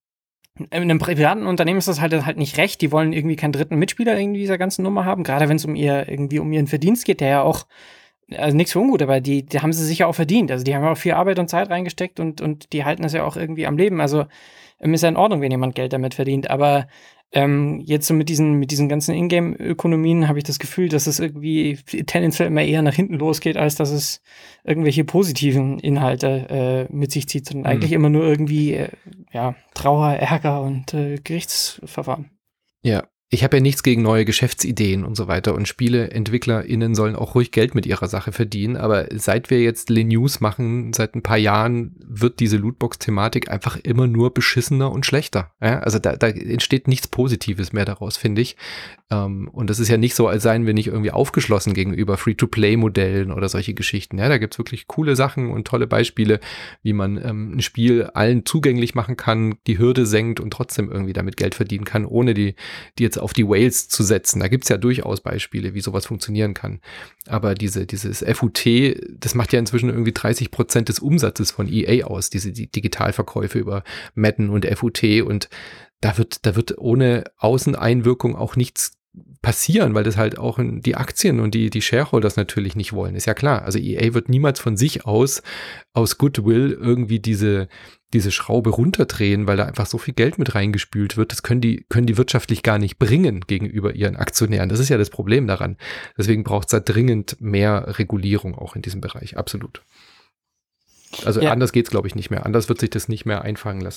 Speaker 2: in einem privaten Unternehmen ist das halt halt nicht recht. Die wollen irgendwie keinen dritten Mitspieler irgendwie dieser ganzen Nummer haben, gerade wenn es um ihr irgendwie um ihren Verdienst geht, der ja auch also nichts für ungut, aber die, die haben sie sicher auch verdient. Also die haben ja auch viel Arbeit und Zeit reingesteckt und, und die halten das ja auch irgendwie am Leben. Also ähm, ist ja in Ordnung, wenn jemand Geld damit verdient. Aber ähm, jetzt so mit diesen, mit diesen ganzen Ingame-Ökonomien habe ich das Gefühl, dass es irgendwie tendenziell immer eher nach hinten losgeht, als dass es irgendwelche positiven Inhalte äh, mit sich zieht, sondern mhm. eigentlich immer nur irgendwie äh, ja, Trauer, Ärger und äh, Gerichtsverfahren.
Speaker 1: Ja. Ich habe ja nichts gegen neue Geschäftsideen und so weiter und SpieleentwicklerInnen sollen auch ruhig Geld mit ihrer Sache verdienen, aber seit wir jetzt Le News machen, seit ein paar Jahren, wird diese Lootbox-Thematik einfach immer nur beschissener und schlechter. Ja? Also da, da entsteht nichts Positives mehr daraus, finde ich. Um, und das ist ja nicht so, als seien wir nicht irgendwie aufgeschlossen gegenüber Free-to-Play-Modellen oder solche Geschichten. Ja, da gibt's wirklich coole Sachen und tolle Beispiele, wie man ähm, ein Spiel allen zugänglich machen kann, die Hürde senkt und trotzdem irgendwie damit Geld verdienen kann, ohne die, die jetzt auf die Whales zu setzen. Da gibt's ja durchaus Beispiele, wie sowas funktionieren kann. Aber diese, dieses F U T, das macht ja inzwischen irgendwie dreißig Prozent des Umsatzes von E A aus, diese die Digitalverkäufe über Madden und F U T, und da wird, da wird ohne Außeneinwirkung auch nichts passieren, weil das halt auch die Aktien und die, die Shareholders natürlich nicht wollen. Ist ja klar. Also E A wird niemals von sich aus, aus Goodwill irgendwie diese, diese Schraube runterdrehen, weil da einfach so viel Geld mit reingespült wird. Das können die, können die wirtschaftlich gar nicht bringen gegenüber ihren Aktionären. Das ist ja das Problem daran. Deswegen braucht es da dringend mehr Regulierung auch in diesem Bereich. Absolut. Also ja. Anders geht's, glaube ich, nicht mehr. Anders wird sich das nicht mehr einfangen lassen.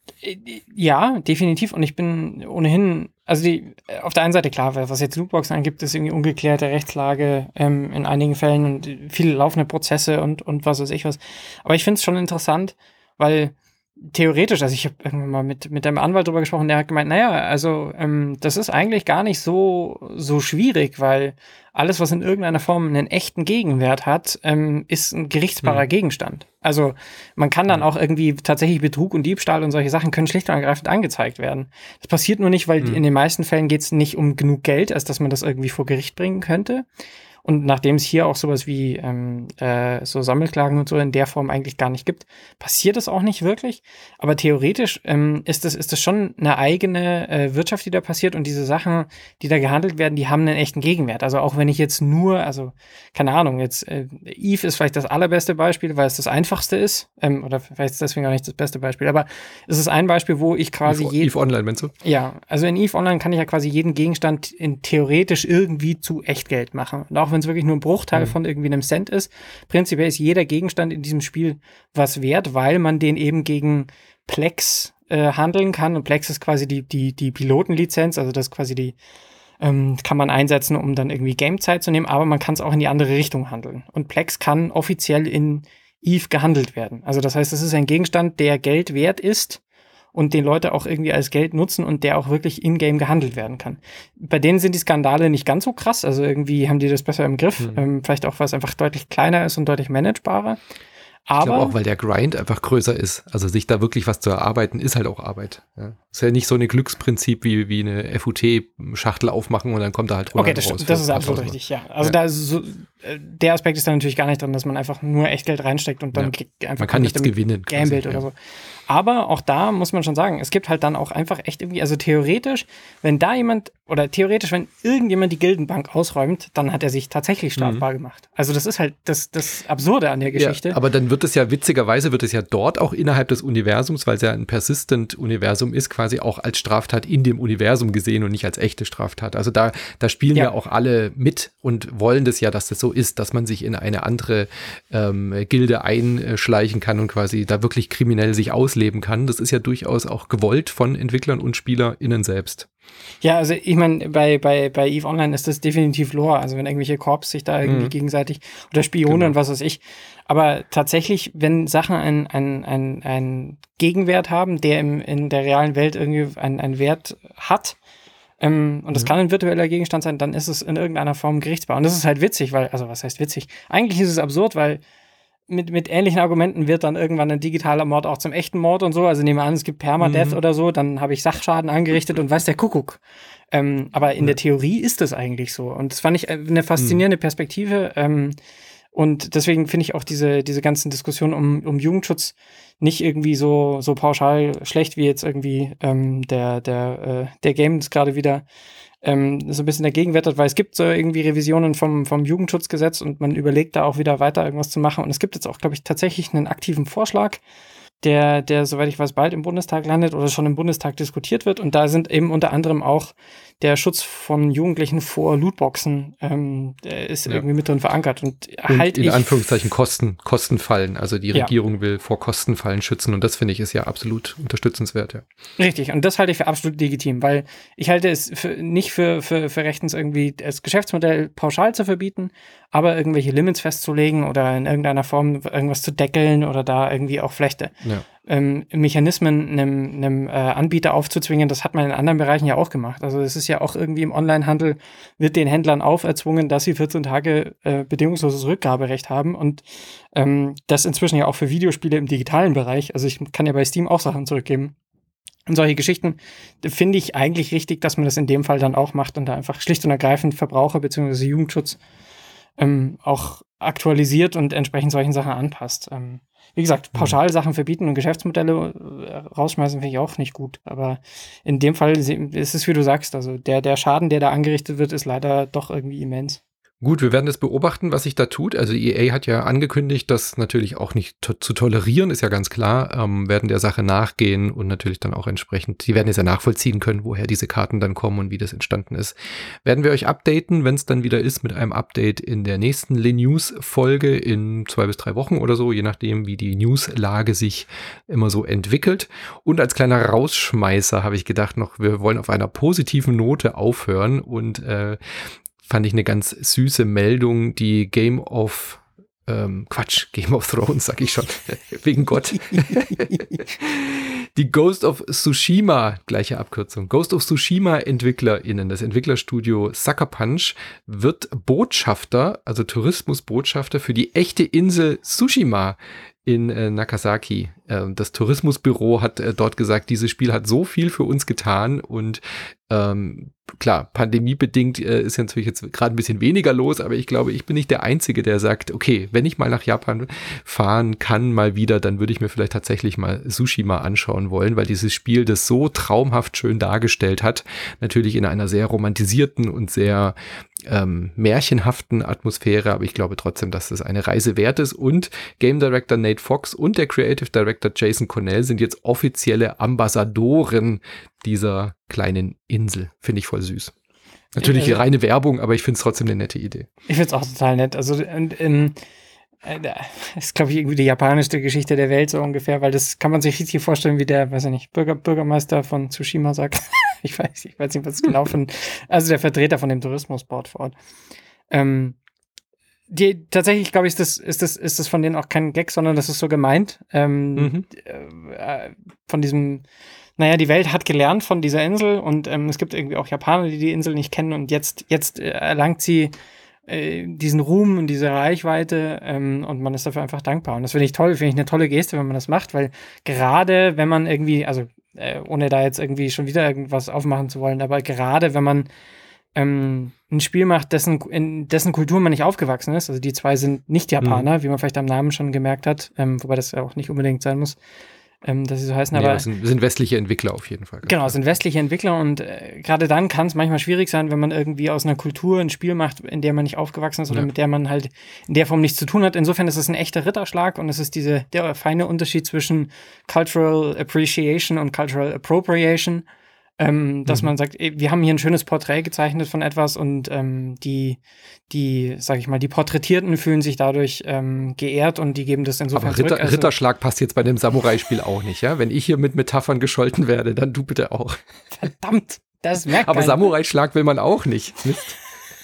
Speaker 2: Ja, definitiv. Und ich bin ohnehin, also die, auf der einen Seite klar, was jetzt Lootboxen angibt, ist irgendwie ungeklärte Rechtslage ähm, in einigen Fällen und viele laufende Prozesse und, und was weiß ich was. Aber ich finde es schon interessant, weil theoretisch, also ich habe irgendwann mal mit, mit einem Anwalt drüber gesprochen, der hat gemeint, naja, also ähm, das ist eigentlich gar nicht so, so schwierig, weil alles, was in irgendeiner Form einen echten Gegenwert hat, ähm, ist ein gerichtsbarer hm. Gegenstand. Also man kann dann hm. auch irgendwie tatsächlich Betrug und Diebstahl und solche Sachen können schlicht und ergreifend angezeigt werden. Das passiert nur nicht, weil hm. in den meisten Fällen geht es nicht um genug Geld, als dass man das irgendwie vor Gericht bringen könnte. Und nachdem es hier auch sowas wie ähm, äh, so Sammelklagen und so in der Form eigentlich gar nicht gibt, passiert es auch nicht wirklich. Aber theoretisch ähm, ist das ist das schon eine eigene äh, Wirtschaft, die da passiert. Und diese Sachen, die da gehandelt werden, die haben einen echten Gegenwert. Also auch wenn ich jetzt nur, also keine Ahnung, jetzt äh, Eve ist vielleicht das allerbeste Beispiel, weil es das einfachste ist. Ähm, oder vielleicht ist deswegen auch nicht das beste Beispiel. Aber es ist ein Beispiel, wo ich quasi
Speaker 1: Eve,
Speaker 2: jeden,
Speaker 1: Eve Online, meinst du?
Speaker 2: Ja, also in Eve Online kann ich ja quasi jeden Gegenstand in theoretisch irgendwie zu Echtgeld machen. Und auch wenn es wirklich nur ein Bruchteil mhm. von irgendwie einem Cent ist, prinzipiell ist jeder Gegenstand in diesem Spiel was wert, weil man den eben gegen Plex äh, handeln kann. Und Plex ist quasi die, die, die Pilotenlizenz, also das ist quasi die, ähm, kann man einsetzen, um dann irgendwie Gamezeit zu nehmen, aber man kann es auch in die andere Richtung handeln. Und Plex kann offiziell in Eve gehandelt werden. Also das heißt, es ist ein Gegenstand, der Geld wert ist, und den Leute auch irgendwie als Geld nutzen und der auch wirklich in-game gehandelt werden kann. Bei denen sind die Skandale nicht ganz so krass, also irgendwie haben die das besser im Griff, mhm. ähm, vielleicht auch, weil es einfach deutlich kleiner ist und deutlich managebarer. Aber
Speaker 1: ich glaube auch, weil der Grind einfach größer ist. Also sich da wirklich was zu erarbeiten, ist halt auch Arbeit. Ja. Ist ja nicht so ein Glücksprinzip wie, wie eine F U T-Schachtel aufmachen und dann kommt da halt
Speaker 2: okay, das, raus. Das ist absolut richtig, ja. Also ja. da ist so, der Aspekt ist da natürlich gar nicht drin, dass man einfach nur Echtgeld reinsteckt und dann
Speaker 1: ja.
Speaker 2: einfach
Speaker 1: man kann nichts gewinnen.
Speaker 2: Gambelt quasi, oder ja. so. Aber auch da muss man schon sagen, es gibt halt dann auch einfach echt irgendwie, also theoretisch, wenn da jemand, oder theoretisch, wenn irgendjemand die Gildenbank ausräumt, dann hat er sich tatsächlich strafbar mhm. gemacht. Also das ist halt das, das Absurde an der Geschichte.
Speaker 1: Ja, aber dann wird es ja, witzigerweise wird es ja dort auch innerhalb des Universums, weil es ja ein Persistent-Universum ist, quasi auch als Straftat in dem Universum gesehen und nicht als echte Straftat. Also da, da spielen ja. ja auch alle mit und wollen das ja, dass das so ist, dass man sich in eine andere ähm, Gilde einschleichen kann und quasi da wirklich kriminell sich ausleben kann. Das ist ja durchaus auch gewollt von Entwicklern und SpielerInnen selbst.
Speaker 2: Ja, also ich meine, bei, bei, bei EVE Online ist das definitiv Lore, also wenn irgendwelche Korps sich da irgendwie mhm. gegenseitig oder Spione genau. und was weiß ich. Aber tatsächlich, wenn Sachen einen ein, ein Gegenwert haben, der im, in der realen Welt irgendwie einen, einen Wert hat, ähm, und das mhm. kann ein virtueller Gegenstand sein, dann ist es in irgendeiner Form gerichtsbar. Und das ist halt witzig, weil, also was heißt witzig? Eigentlich ist es absurd, weil Mit, mit ähnlichen Argumenten wird dann irgendwann ein digitaler Mord auch zum echten Mord und so. Also nehmen wir an, es gibt Permadeath mhm. oder so, dann habe ich Sachschaden angerichtet und weiß der Kuckuck. Ähm, aber in ja. der Theorie ist das eigentlich so. Und das fand ich eine faszinierende mhm. Perspektive. Ähm, und deswegen finde ich auch diese, diese ganzen Diskussionen um, um Jugendschutz nicht irgendwie so, so pauschal schlecht, wie jetzt irgendwie ähm, der, der, äh, der Game das gerade wieder Ähm, so ein bisschen dagegen wettert, weil es gibt so irgendwie Revisionen vom, vom Jugendschutzgesetz und man überlegt da auch wieder weiter irgendwas zu machen. Und es gibt jetzt auch, glaube ich, tatsächlich einen aktiven Vorschlag, der, der, soweit ich weiß, bald im Bundestag landet oder schon im Bundestag diskutiert wird. Und da sind eben unter anderem auch der Schutz von Jugendlichen vor Lootboxen ähm, der ist ja. irgendwie mit drin verankert. Und,
Speaker 1: und
Speaker 2: halt
Speaker 1: in
Speaker 2: ich
Speaker 1: Anführungszeichen Kosten, Kostenfallen. Also die
Speaker 2: ja.
Speaker 1: Regierung will vor Kostenfallen schützen und das finde ich ist ja absolut unterstützenswert. Ja.
Speaker 2: Richtig, und das halte ich für absolut legitim, weil ich halte es für, nicht für, für, für rechtens irgendwie das Geschäftsmodell pauschal zu verbieten, aber irgendwelche Limits festzulegen oder in irgendeiner Form irgendwas zu deckeln oder da irgendwie auch vielleicht ja. ähm, Mechanismen einem, einem äh, Anbieter aufzuzwingen, das hat man in anderen Bereichen ja auch gemacht. Also es ist ja auch irgendwie im Onlinehandel, wird den Händlern auferzwungen, dass sie vierzehn Tage äh, bedingungsloses Rückgaberecht haben und ähm, das inzwischen ja auch für Videospiele im digitalen Bereich. Also ich kann ja bei Steam auch Sachen zurückgeben. Und solche Geschichten finde ich eigentlich richtig, dass man das in dem Fall dann auch macht und da einfach schlicht und ergreifend Verbraucher- bzw. Jugendschutz ähm, auch aktualisiert und entsprechend solchen Sachen anpasst. Ähm, wie gesagt, pauschal Sachen verbieten und Geschäftsmodelle äh, rausschmeißen finde ich auch nicht gut. Aber in dem Fall ist es, wie du sagst, also der, der Schaden, der da angerichtet wird, ist leider doch irgendwie immens.
Speaker 1: Gut, wir werden das beobachten, was sich da tut. Also E A hat ja angekündigt, das natürlich auch nicht to- zu tolerieren, ist ja ganz klar, ähm, werden der Sache nachgehen und natürlich dann auch entsprechend, die werden es ja nachvollziehen können, woher diese Karten dann kommen und wie das entstanden ist. Werden wir euch updaten, wenn es dann wieder ist, mit einem Update in der nächsten Le-News-Folge in zwei bis drei Wochen oder so, je nachdem, wie die Newslage sich immer so entwickelt. Und als kleiner Rausschmeißer habe ich gedacht noch, wir wollen auf einer positiven Note aufhören und äh, fand ich eine ganz süße Meldung, die Game of, ähm, Quatsch, Game of Thrones, sag ich schon, wegen Gott. Die Ghost of Tsushima, gleiche Abkürzung, Ghost of Tsushima EntwicklerInnen, das Entwicklerstudio Sucker Punch, wird Botschafter, also Tourismusbotschafter für die echte Insel Tsushima in äh, Nagasaki. Äh, das Tourismusbüro hat äh, dort gesagt, dieses Spiel hat so viel für uns getan und ähm, klar, pandemiebedingt äh, ist ja natürlich jetzt gerade ein bisschen weniger los, aber ich glaube, ich bin nicht der Einzige, der sagt, okay, wenn ich mal nach Japan fahren kann, mal wieder, dann würde ich mir vielleicht tatsächlich mal Tsushima anschauen wollen, weil dieses Spiel das so traumhaft schön dargestellt hat, natürlich in einer sehr romantisierten und sehr ähm, märchenhaften Atmosphäre, aber ich glaube trotzdem, dass das eine Reise wert ist und Game Director Nate Fox und der Creative Director Jason Cornell sind jetzt offizielle Ambassadoren dieser kleinen Insel. Finde ich voll süß. Natürlich also, reine Werbung, aber ich finde es trotzdem eine nette Idee.
Speaker 2: Ich finde es auch total nett. Also und, ähm, äh, das ist, glaube ich, irgendwie die japanischste Geschichte der Welt so ungefähr, weil das kann man sich richtig vorstellen, wie der, weiß ich nicht, Bürger, Bürgermeister von Tsushima sagt. ich weiß ich weiß nicht, was genau von, also der Vertreter von dem Tourismusboard vor Ort. Ähm, die, tatsächlich, glaube ich, ist das, ist, das, ist das von denen auch kein Gag, sondern das ist so gemeint. Ähm, mhm. äh, von diesem Naja, die Welt hat gelernt von dieser Insel und ähm, es gibt irgendwie auch Japaner, die die Insel nicht kennen und jetzt, jetzt äh, erlangt sie äh, diesen Ruhm und diese Reichweite ähm, und man ist dafür einfach dankbar. Und das finde ich toll, finde ich eine tolle Geste, wenn man das macht, weil gerade wenn man irgendwie, also äh, ohne da jetzt irgendwie schon wieder irgendwas aufmachen zu wollen, aber gerade wenn man ähm, ein Spiel macht, dessen, in dessen Kultur man nicht aufgewachsen ist, also die zwei sind nicht Japaner, mhm. wie man vielleicht am Namen schon gemerkt hat, ähm, wobei das ja auch nicht unbedingt sein muss, Ähm, dass sie so heißen,
Speaker 1: nee,
Speaker 2: aber
Speaker 1: das sind, sind westliche Entwickler auf jeden Fall.
Speaker 2: Genau, es sind westliche Entwickler und äh, gerade dann kann es manchmal schwierig sein, wenn man irgendwie aus einer Kultur ein Spiel macht, in der man nicht aufgewachsen ist oder ja. mit der man halt in der Form nichts zu tun hat. Insofern ist es ein echter Ritterschlag und es ist diese der feine Unterschied zwischen Cultural Appreciation und Cultural Appropriation, ähm, dass mhm. man sagt, ey, wir haben hier ein schönes Porträt gezeichnet von etwas und ähm, die, die, sag ich mal, die Porträtierten fühlen sich dadurch ähm, geehrt und die geben das insofern
Speaker 1: Aber Ritter,
Speaker 2: zurück. Also,
Speaker 1: Ritterschlag passt jetzt bei dem Samurai-Spiel auch nicht, ja? Wenn ich hier mit Metaphern gescholten werde, dann du bitte auch.
Speaker 2: Verdammt, das merkt
Speaker 1: Aber Samurai-Schlag will man auch nicht. Mist.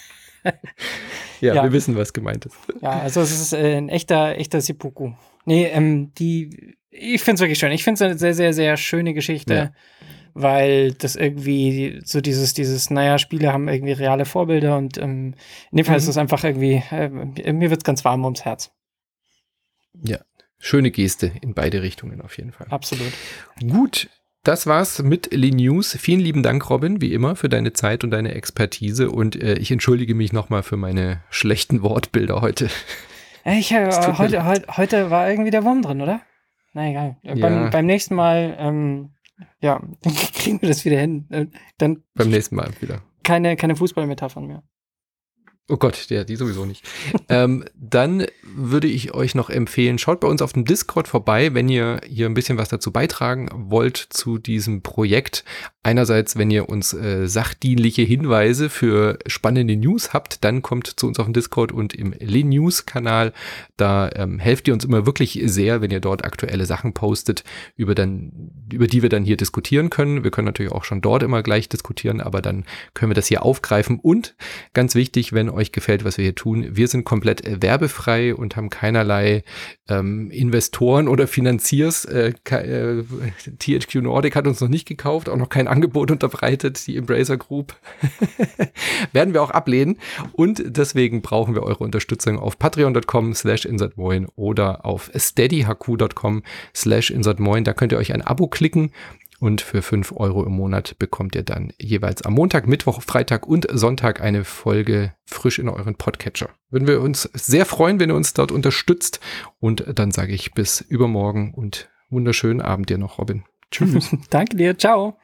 Speaker 1: ja, ja, wir wissen, was gemeint ist.
Speaker 2: Ja, also es ist äh, ein echter, echter Seppuku. Nee, ähm, die, ich finde es wirklich schön. Ich finde es eine sehr, sehr, sehr schöne Geschichte. Ja. Weil das irgendwie so dieses, dieses, naja, Spiele haben irgendwie reale Vorbilder und ähm, in dem Fall mhm. ist es einfach irgendwie, äh, mir wird's ganz warm ums Herz.
Speaker 1: Ja, schöne Geste in beide Richtungen auf jeden Fall.
Speaker 2: Absolut.
Speaker 1: Gut, das war's mit Le-News. Vielen lieben Dank, Robin, wie immer, für deine Zeit und deine Expertise und äh, ich entschuldige mich nochmal für meine schlechten Wortbilder heute.
Speaker 2: Ich, äh, heute, heute, heute war irgendwie der Wurm drin, oder? Na egal. Ja. Beim, beim nächsten Mal, ähm, ja, dann kriegen wir das wieder hin. Dann
Speaker 1: Beim nächsten Mal wieder.
Speaker 2: Keine, keine Fußballmetaphern mehr.
Speaker 1: Oh Gott, ja, die sowieso nicht. ähm, dann würde ich euch noch empfehlen, schaut bei uns auf dem Discord vorbei, wenn ihr hier ein bisschen was dazu beitragen wollt zu diesem Projekt. Einerseits, wenn ihr uns äh, sachdienliche Hinweise für spannende News habt, dann kommt zu uns auf den Discord und im Le-News-Kanal. Da ähm, helft ihr uns immer wirklich sehr, wenn ihr dort aktuelle Sachen postet, über, dann, über die wir dann hier diskutieren können. Wir können natürlich auch schon dort immer gleich diskutieren, aber dann können wir das hier aufgreifen. Und ganz wichtig, wenn euch gefällt, was wir hier tun, wir sind komplett äh, werbefrei und haben keinerlei ähm, Investoren oder Finanziers. Äh, äh, T H Q Nordic hat uns noch nicht gekauft, auch noch kein Angebot unterbreitet, die Embracer Group. Werden wir auch ablehnen. Und deswegen brauchen wir eure Unterstützung auf patreon.com slash insertmoin oder auf steadyhq.com slash insertmoin. Da könnt ihr euch ein Abo klicken. Und für fünf Euro im Monat bekommt ihr dann jeweils am Montag, Mittwoch, Freitag und Sonntag eine Folge frisch in euren Podcatcher. Würden wir uns sehr freuen, wenn ihr uns dort unterstützt. Und dann sage ich bis übermorgen und wunderschönen Abend dir noch, Robin. Tschüss.
Speaker 2: Danke dir. Ciao.